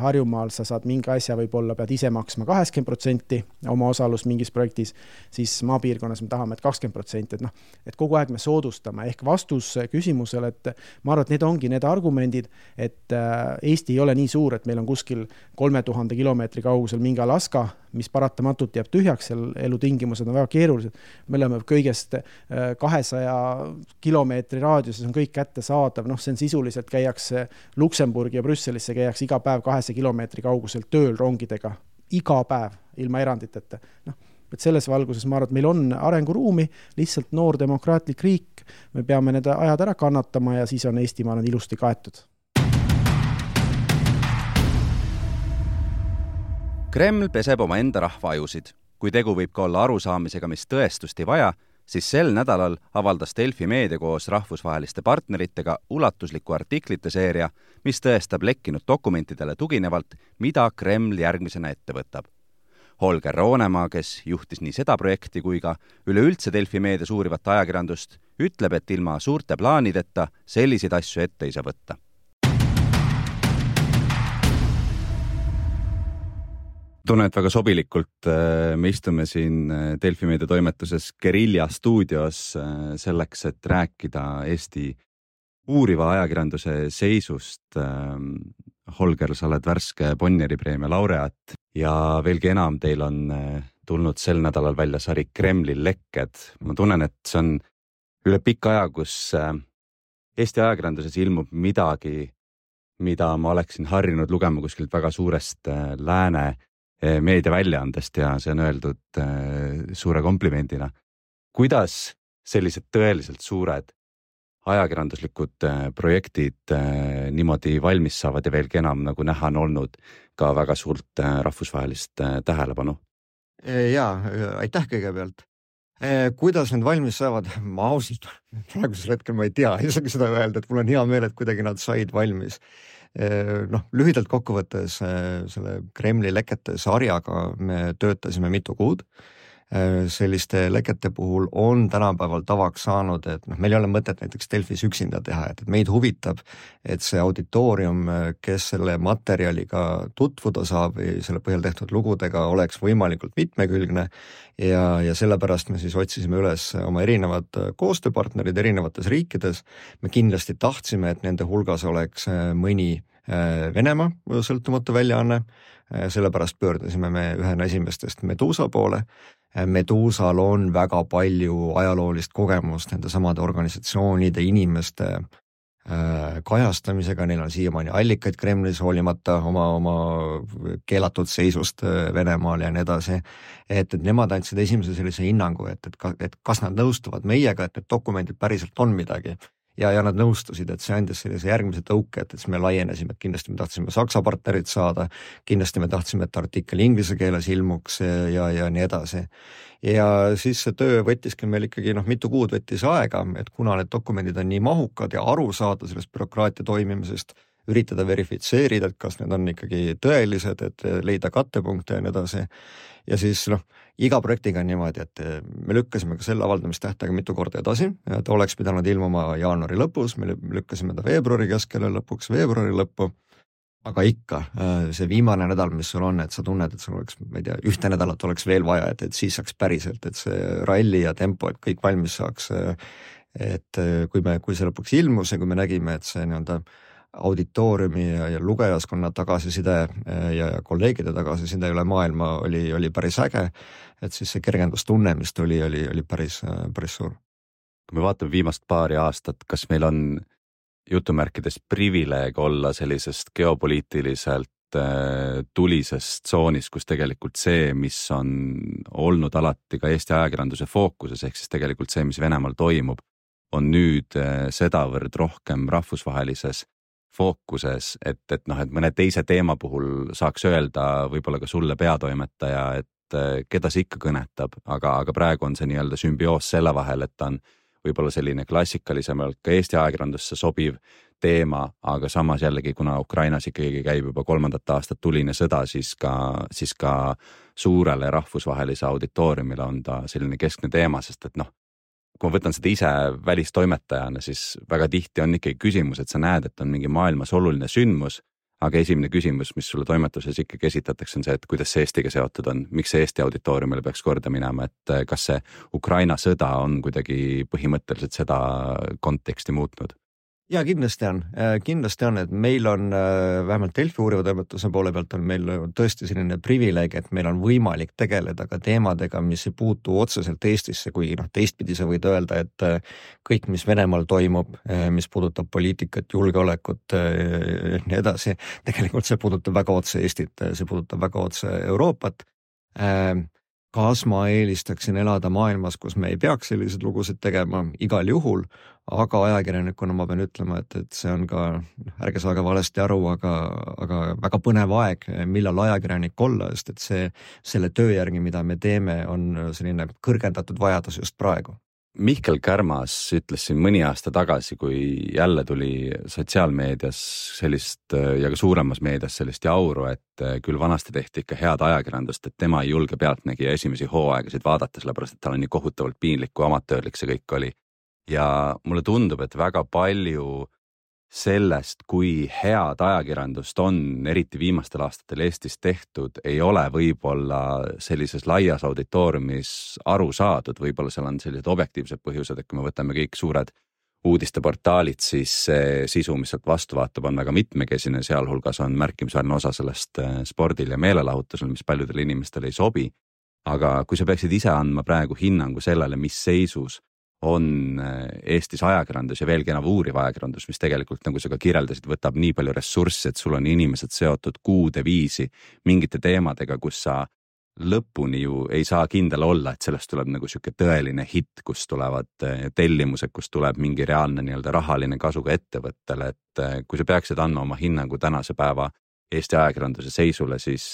Harjumaal sa saad mingi asja võib-olla, pead ise maksma kaheksakümmend protsenti oma osalus mingis projektis, siis maapiirkonnas me tahame, et kakskümmend protsenti, et noh, et kogu aeg me soodustame. Ehk vastus küsimusele, et ma arvan, et need ongi need argumendid, et Eesti ei ole nii suur, et meil on kuskil kolme tuhande kilomeetri kaugusel mingi Alaska, mis paratamatult jääb tühjaks, seal elutingimused on väga keerulised. Me oleme kõigest kahesaja kilomeetri raadiuses on kõik kätte saadav, noh, see on sisuliselt käiakse Luksemburgi ja Brüsselisse käiakse iga päev kahesaja kilomeetri kaugusel tööl rongidega, iga päev ilma eranditeta. Noh, et selles valguses ma arvan, et meil on arenguruumi, lihtsalt noor demokraatlik riik, me peame need ajad ära kannatama ja siis on Eesti, ma olen ilusti kaetud. Kreml peseb oma enda rahva ajusid. Kui tegu võib ka olla arusaamisega, mis tõestust ei vaja, siis sel nädalal avaldas Delfi meedia koos rahvusvaheliste partneritega ulatusliku artiklite seeria, mis tõestab lekkinud dokumentidele tuginevalt, mida Kreml järgmisena ette võtab. Holger Roonemaa, kes juhtis nii seda projekti kui ka üleüldse Delfi meedia suurivat ajakirjandust, ütleb, et ilma suurte plaanideta selliseid asju ette ei saa võtta. Tunnen, et väga sobilikult me istume siin Delfi meedia toimetuses Guerilla stuudios selleks, et rääkida Eesti uuriva ajakirjanduse seisust. Holger, sa oled värske Bonnieri preemia laureaat ja veelgi enam teil on tulnud sel nädalal välja sari Kremli lekked. Ma tunnen, et see on üle pikka aja, kus Eesti ajakirjanduses ilmub midagi, mida ma oleksin harjunud lugema kuskilt väga suurest lääne meedia väljaandest ja see on öeldud suure komplimendina. Kuidas sellised tõeliselt suured ajakirjanduslikud projektid niimoodi valmis saavad ja veelgi enam, nagu näha on olnud ka väga suurt rahvusvahelist tähelepanu? Jaa, aitäh kõigepealt. Kuidas need valmis saavad? Ma ausalt, praegusel hetkel ma ei tea isegi seda öelda, et mul on hea meel, et kuidagi nad said valmis. Noh, lühidalt kokkuvõttes selle Kremli lekete sarjaga me töötasime mitu kuud. Selliste lekete puhul on tänapäeval tavaks saanud, et noh, meil ei ole mõtet näiteks Delfis üksinda teha, et meid huvitab, et see auditoorium, kes selle materjaliga tutvuda saab või selle põhjal tehtud lugudega oleks võimalikult mitmekülgne ja, ja sellepärast me siis otsisime üles oma erinevad koostööpartnerid erinevates riikides. Me kindlasti tahtsime, et nende hulgas oleks mõni Venemaa sõltumatu väljaanne, sellepärast pöördasime me ühena esimestest Medusa poole. Medusal on väga palju ajaloolist kogemust nende samade organisatsioonide, inimeste kajastamisega, neil on siiamaani allikaid Kremlis hoolimata oma, oma keelatud seisust Venemaal ja nii edasi, et, et nemad andsid esimese sellise hinnangu, et, et, et kas nad nõustuvad meiega, et need dokumendid päriselt on midagi. Ja, ja nad nõustusid, et see andis sellise järgmise tõuke, et, et me laienesime, et kindlasti me tahtsime Saksa partnerid saada, kindlasti me tahtsime, et artikkel inglise keeles ilmuks ja, ja nii edasi. Ja siis see töö võttiski meil ikkagi noh, mitu kuud võttis aega, et kuna need dokumendid on nii mahukad ja aru saada sellest bürokraatia toimimisest, üritada verifitseerida, et kas need on ikkagi tõelised, et leida kattepunkte ja nii edasi. Ja siis noh, iga projektiga on niimoodi, et me lükkasime ka selle avaldamistähtaega mitu korda edasi, et oleks pidanud ilmuma jaanuari lõpus, me lükkasime ta veebruari keskele lõpuks, veebruari lõppu, aga ikka see viimane nädal, mis sul on, et sa tunned, et sul oleks, ma ei tea, ühte nädalat oleks veel vaja, et, et siis saaks päriselt, et see ralli ja tempo, et kõik valmis saaks, et kui me, kui see lõpuks ilmus ja kui me nägime, et see nii-öelda auditooriumi ja, ja lugejaskonna tagasiside ja kolleegide tagasiside üle maailma oli, oli päris äge, et siis see kergendustunne, mis tuli, oli, oli päris, päris suur. Kui me vaatame viimast paari aastat, kas meil on jutumärkides privileeg olla sellisest geopoliitiliselt tulisest tsoonis, kus tegelikult see, mis on olnud alati ka Eesti ajakirjanduse fookuses, ehk siis tegelikult see, mis Venemaal toimub, on nüüd sedavõrd rohkem rahvusvahelises fookuses, et, et noh, et mõne teise teema puhul saaks öelda võib-olla ka sulle peatoimetaja, et keda see ikka kõnetab, aga, aga praegu on see nii-öelda sümbioos selle vahel, et on võib-olla selline klassikalisemalt ka Eesti ajakirjandusse sobiv teema, aga samas jällegi, kuna Ukrainas ikkagi käib juba kolmandat aastat tuline sõda, siis ka, siis ka suurele rahvusvahelise auditooriumile on ta selline keskne teema, sest et noh, kui ma võtan seda ise välistoimetajana, siis väga tihti on ikkagi küsimus, et sa näed, et on mingi maailmas oluline sündmus, aga esimene küsimus, mis sulle toimetuses ikkagi esitatakse, on see, et kuidas see Eestiga seotud on, miks see Eesti auditooriumile peaks korda minema, et kas see Ukraina sõda on kuidagi põhimõtteliselt seda konteksti muutnud? Ja kindlasti on, kindlasti on, et meil on vähemalt Delfi uuriva toimetuse poole pealt on meil tõesti selline privileeg, et meil on võimalik tegeleda ka teemadega, mis ei puutu otseselt Eestisse, kuigi noh, teistpidi sa võid öelda, et kõik, mis Venemaal toimub, mis puudutab poliitikat, julgeolekut ja nii edasi, tegelikult see puudutab väga otse Eestit, see puudutab väga otse Euroopat. Kas ma eelistaksin elada maailmas, kus me ei peaks selliseid lugusid tegema igal juhul, aga ajakirjanikuna ma pean ütlema, et, et see on ka, ärge saage valesti aru, aga, aga väga põnev aeg, millal ajakirjanik olla, sest et see, selle töö järgi, mida me teeme, on selline kõrgendatud vajadus just praegu. Mihkel Kärmas ütles siin mõni aasta tagasi, kui jälle tuli sotsiaalmeedias sellist ja ka suuremas meedias sellist jauru, et küll vanasti tehti ikka head ajakirjandust, et tema ei julge pealtnägija esimesi hooaegasid vaadata, sellepärast et tal on nii kohutavalt piinlik, kui amatöörlik see kõik oli. Ja mulle tundub, et väga palju sellest, kui head ajakirjandust on, eriti viimastel aastatel Eestis tehtud, ei ole võib-olla sellises laias auditooriumis aru saadud, võib-olla seal on sellised objektiivsed põhjused, et kui me võtame kõik suured uudisteportaalid, siis see sisu, mis sealt vastu vaatab, on väga mitmekesine, sealhulgas on märkimisväärne osa sellest spordil ja meelelahutusel, mis paljudele inimestele ei sobi. Aga kui sa peaksid ise andma praegu hinnangu sellele, mis seisus on Eestis ajakirjandus ja veelgi enam uuriv ajakirjandus, mis tegelikult, nagu sa ka kirjeldasid, võtab nii palju ressurssi, et sul on inimesed seotud kuude viisi mingite teemadega, kus sa lõpuni ju ei saa kindel olla, et sellest tuleb nagu siuke tõeline hitt, kus tulevad tellimused, kus tuleb mingi reaalne nii-öelda rahaline kasuga ettevõttele, et kui sa peaksid andma oma hinnangu tänase päeva Eesti ajakirjanduse seisule, siis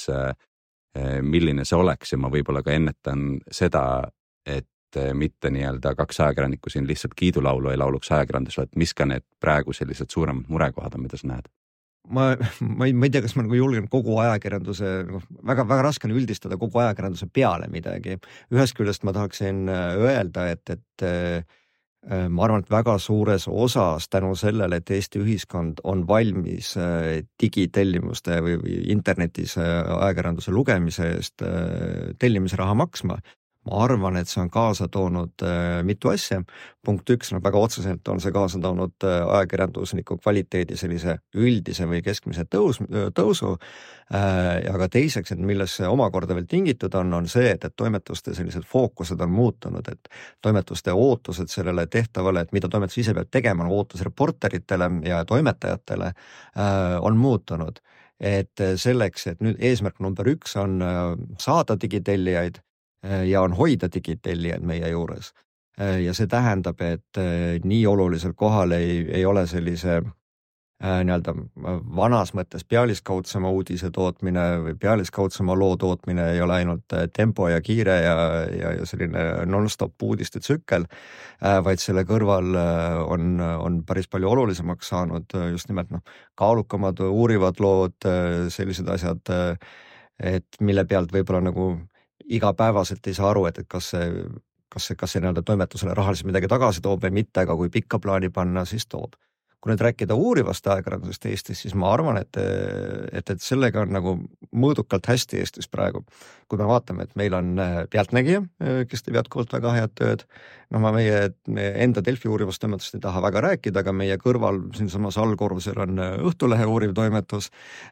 milline see oleks ja ma võib-olla ka ennetan seda, et mitte nii-öelda kaks ajakirjanikku siin lihtsalt kiidulaulu ei lauluks ajakirjandusele, et mis ka need praegu sellised suuremad murekohad on, mida sa näed? Ma, ma, ei, ma ei tea, kas ma nagu julgen kogu ajakirjanduse, väga, väga raske on üldistada kogu ajakirjanduse peale midagi. Ühest küljest ma tahaksin öelda, et, et ma arvan, et väga suures osas tänu sellele, et Eesti ühiskond on valmis digitellimuste või, või internetis ajakirjanduse lugemise eest tellimise raha maksma, ma arvan, et see on kaasa toonud äh, mitu asja. Punkt üks, no väga otseselt on see kaasa toonud äh, ajakirjandusliku kvaliteedi sellise üldise või keskmise tõus, tõusu. Äh, aga teiseks, et milles see omakorda veel tingitud on, on see, et, et toimetuste sellised fookused on muutunud, et toimetuste ootused sellele tehtavale, et mida toimetus ise peab tegema, ootus reporteritele ja toimetajatele äh, on muutunud. Et selleks, et nüüd eesmärk number üks on äh, saada digitellijaid, ja on hoida digitellijaid meie juures. Ja see tähendab, et nii olulisel kohal ei, ei ole sellise nii-öelda vanas mõttes pealiskaudsema uudise tootmine või pealiskaudsema loo tootmine ei ole ainult tempo ja kiire ja, ja, ja selline non-stop uudiste tsükkel, vaid selle kõrval on, on päris palju olulisemaks saanud just nimelt noh, kaalukamad, uurivad lood, sellised asjad, et mille pealt võib-olla nagu igapäevaselt ei saa aru, et, et kas see, kas see, kas see nii-öelda toimetusele rahaliselt midagi tagasi toob või mitte, aga kui pikka plaani panna, siis toob. Kui nüüd rääkida uurivast ajakirjandusest Eestis, siis ma arvan, et, et, et sellega on nagu mõõdukalt hästi Eestis praegu. Kui me vaatame, et meil on pealtnägija, kes teeb jätkuvalt väga head tööd, no ma meie, meie enda Delfi uurivast toimetust ei taha väga rääkida, aga meie kõrval siin samas allkorrusel on Õhtulehe uuriv toimetus,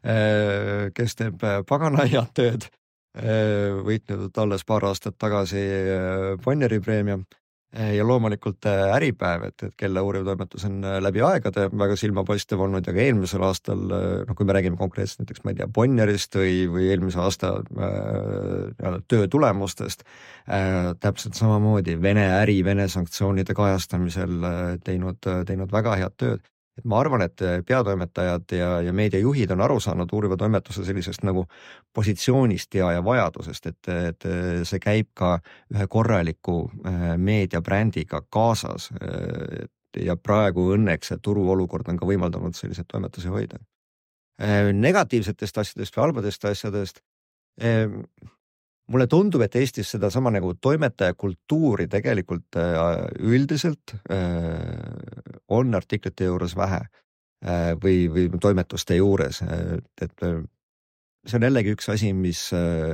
kes teeb pagana head tööd, võitnud alles paar aastat tagasi Bonnieri preemia ja loomulikult Äripäev, et, et kelle uuriv toimetus on läbi aegade väga silmapaistev olnud ja ka eelmisel aastal, no kui me räägime konkreetselt näiteks, ma ei tea, Bonnierist või, või eelmise aasta äh, töö tulemustest, äh, täpselt samamoodi Vene äri, Vene sanktsioonide kajastamisel äh, teinud, teinud väga head tööd. Et ma arvan, et peatoimetajad ja, ja meediajuhid on aru saanud uuriva toimetuse sellisest nagu positsioonist ja, ja vajadusest, et, et see käib ka ühe korraliku meediabrändiga kaasas ja praegu õnneks turu olukord on ka võimaldanud selliseid toimetusi hoida. Negatiivsetest asjadest või halbadest asjadest mulle tundub, et Eestis seda sama nagu toimetaja kultuuri tegelikult üldiselt on artiklite juures vähe. või, või toimetuste juures, et see on jällegi üks asi, mis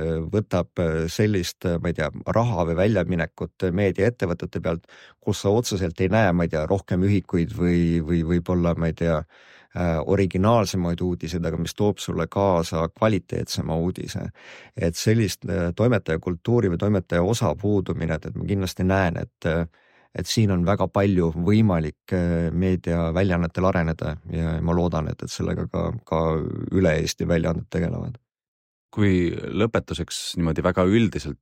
võtab sellist, ma ei tea, raha või väljaminekut meediaettevõtete pealt, kus sa otseselt ei näe, ma ei tea, rohkem ühikuid või, või võib-olla, ma ei tea, originaalsemaid uudiseid, aga mis toob sulle kaasa kvaliteetsema uudise. Et sellist toimetaja kultuuri või toimetaja osa puudumine, et ma kindlasti näen, et, et siin on väga palju võimalik meediaväljaannetel areneda ja ma loodan, et, et sellega ka, ka üle Eesti väljaanded tegelevad. Kui lõpetuseks niimoodi väga üldiselt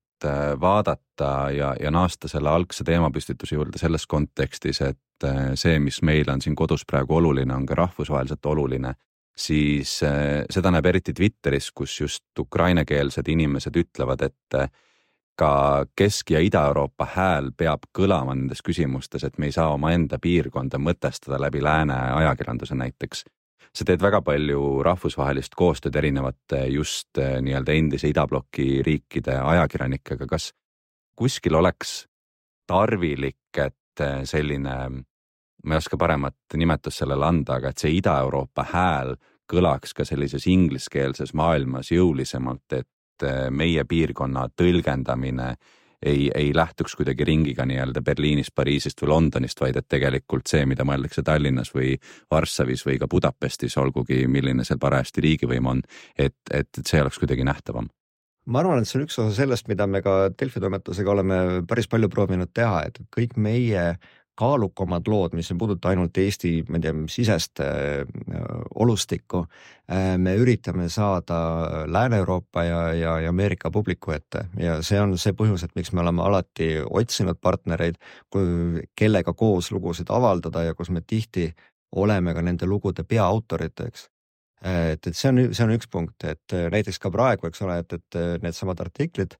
vaadata ja, ja naasta selle algse teemapüstituse juurde selles kontekstis, et see, mis meil on siin kodus praegu oluline, on ka rahvusvaheliselt oluline, siis seda näeb eriti Twitteris, kus just ukrainakeelsed inimesed ütlevad, et ka Kesk- ja Ida-Euroopa hääl peab kõlama nendes küsimustes, et me ei saa oma enda piirkonda mõtestada läbi lääne ajakirjanduse näiteks. Sa teed väga palju rahvusvahelist koostööd erinevate just nii-öelda endise idabloki riikide ajakirjanikega. Kas kuskil oleks tarvilik, et selline, ma ei oska paremat nimetust sellele anda, aga et see Ida-Euroopa hääl kõlaks ka sellises ingliskeelses maailmas jõulisemalt, et meie piirkonna tõlgendamine ei, ei lähtuks kuidagi ringiga nii-öelda Berliinist, Pariisist või Londonist, vaid et tegelikult see, mida mõeldakse Tallinnas või Varssavis või ka Budapestis, olgugi milline seal parajasti riigivõim on, et, et, et see oleks kuidagi nähtavam. Ma arvan, et see on üks osa sellest, mida me ka Delfi toimetusega oleme päris palju proovinud teha, et kõik meie kaalukamad lood, mis ei puuduta ainult Eesti, ma ei tea, sisest äh, olustikku, äh, me üritame saada Lääne-Euroopa ja, ja, ja Ameerika publiku ette ja see on see põhjus, et miks me oleme alati otsinud partnereid, kellega koos lugusid avaldada ja kus me tihti oleme ka nende lugude peaautoriteks. Et, et see on, see on üks punkt, et näiteks ka praegu, eks ole, et, et need samad artiklid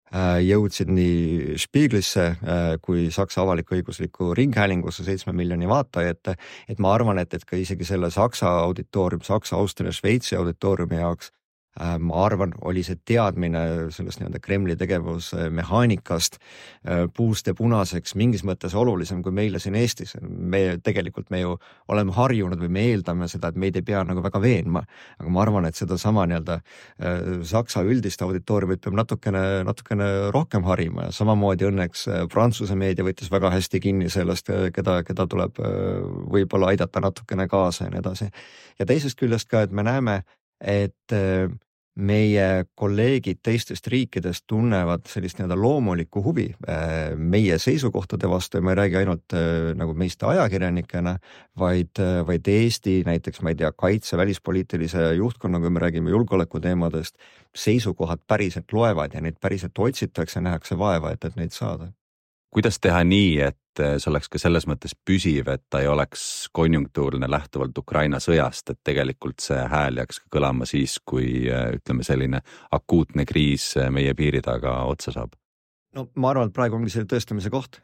jõudsid nii Spieglisse kui Saksa avalik-õigusliku ringhäälingusse seitsme miljoni vaatajate, et ma arvan, et, et ka isegi selle Saksa auditoorium, Saksa, Austria, Šveitsi auditooriumi jaoks ma arvan, oli see teadmine sellest nii-öelda Kremli tegevusmehaanikast puust ja punaseks mingis mõttes olulisem kui meile siin Eestis. Me tegelikult me ju oleme harjunud või me eeldame seda, et meid ei pea nagu väga veenma, aga ma arvan, et seda sama nii-öelda Saksa üldist auditooriumit peab natukene, natukene rohkem harima ja samamoodi õnneks Prantsuse meedia võttis väga hästi kinni sellest, keda, keda tuleb võib-olla aidata natukene kaasa ja nii edasi. Ja teisest küljest ka, et me näeme, et meie kolleegid teistest riikidest tunnevad sellist nii-öelda loomulikku huvi meie seisukohtade vastu ja ma ei räägi ainult nagu meist ajakirjanikena, vaid, vaid Eesti näiteks, ma ei tea, kaitse välispoliitilise juhtkonna, kui me räägime julgeolekuteemadest, seisukohad päriselt loevad ja neid päriselt otsitakse, nähakse vaeva, et, et neid saada. Kuidas teha nii, et see oleks ka selles mõttes püsiv, et ta ei oleks konjunktuurne lähtuvalt Ukraina sõjast, et tegelikult see hääl jääks kõlama siis, kui ütleme selline akuutne kriis meie piiri taga otsa saab? No ma arvan, et praegu ongi selle tõestamise koht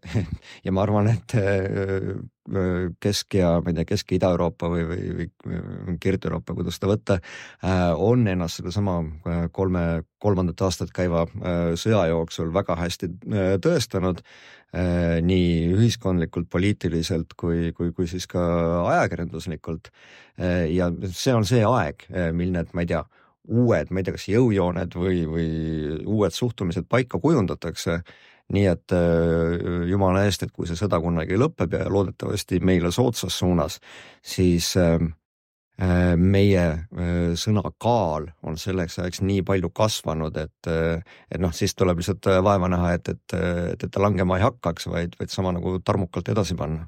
ja ma arvan, et Kesk- ja, ma ei tea, Kesk- ja Ida-Euroopa või, või, või Kirde-Euroopa, kuidas ta võtta, on ennast selle sama kolme, kolmandat aastat käiva sõja jooksul väga hästi tõestanud nii ühiskondlikult, poliitiliselt kui, kui, kui siis ka ajakirjanduslikult. Ja see on see aeg, mil need, ma ei tea, uued, ma ei tea, kas jõujooned või, või uued suhtumised paika kujundatakse, nii et äh, jumala eest, et kui see sõda kunagi lõpeb ja loodetavasti meile soodsas suunas, siis äh, meie äh, sõna kaal on selleks ajaks nii palju kasvanud, et, äh, et noh, siis tuleb lihtsalt vaeva näha, et, et, et, et ta langema ei hakkaks, vaid, vaid sama nagu tarmukalt edasi panna.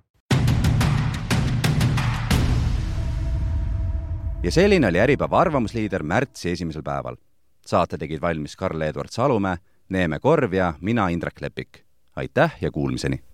Ja selline oli Äripäeva arvamusliider märtsi esimesel päeval. Saate tegid valmis Karl-Edward Salumäe, Neeme Korv ja mina Indrek Lepik. Aitäh ja kuulmiseni!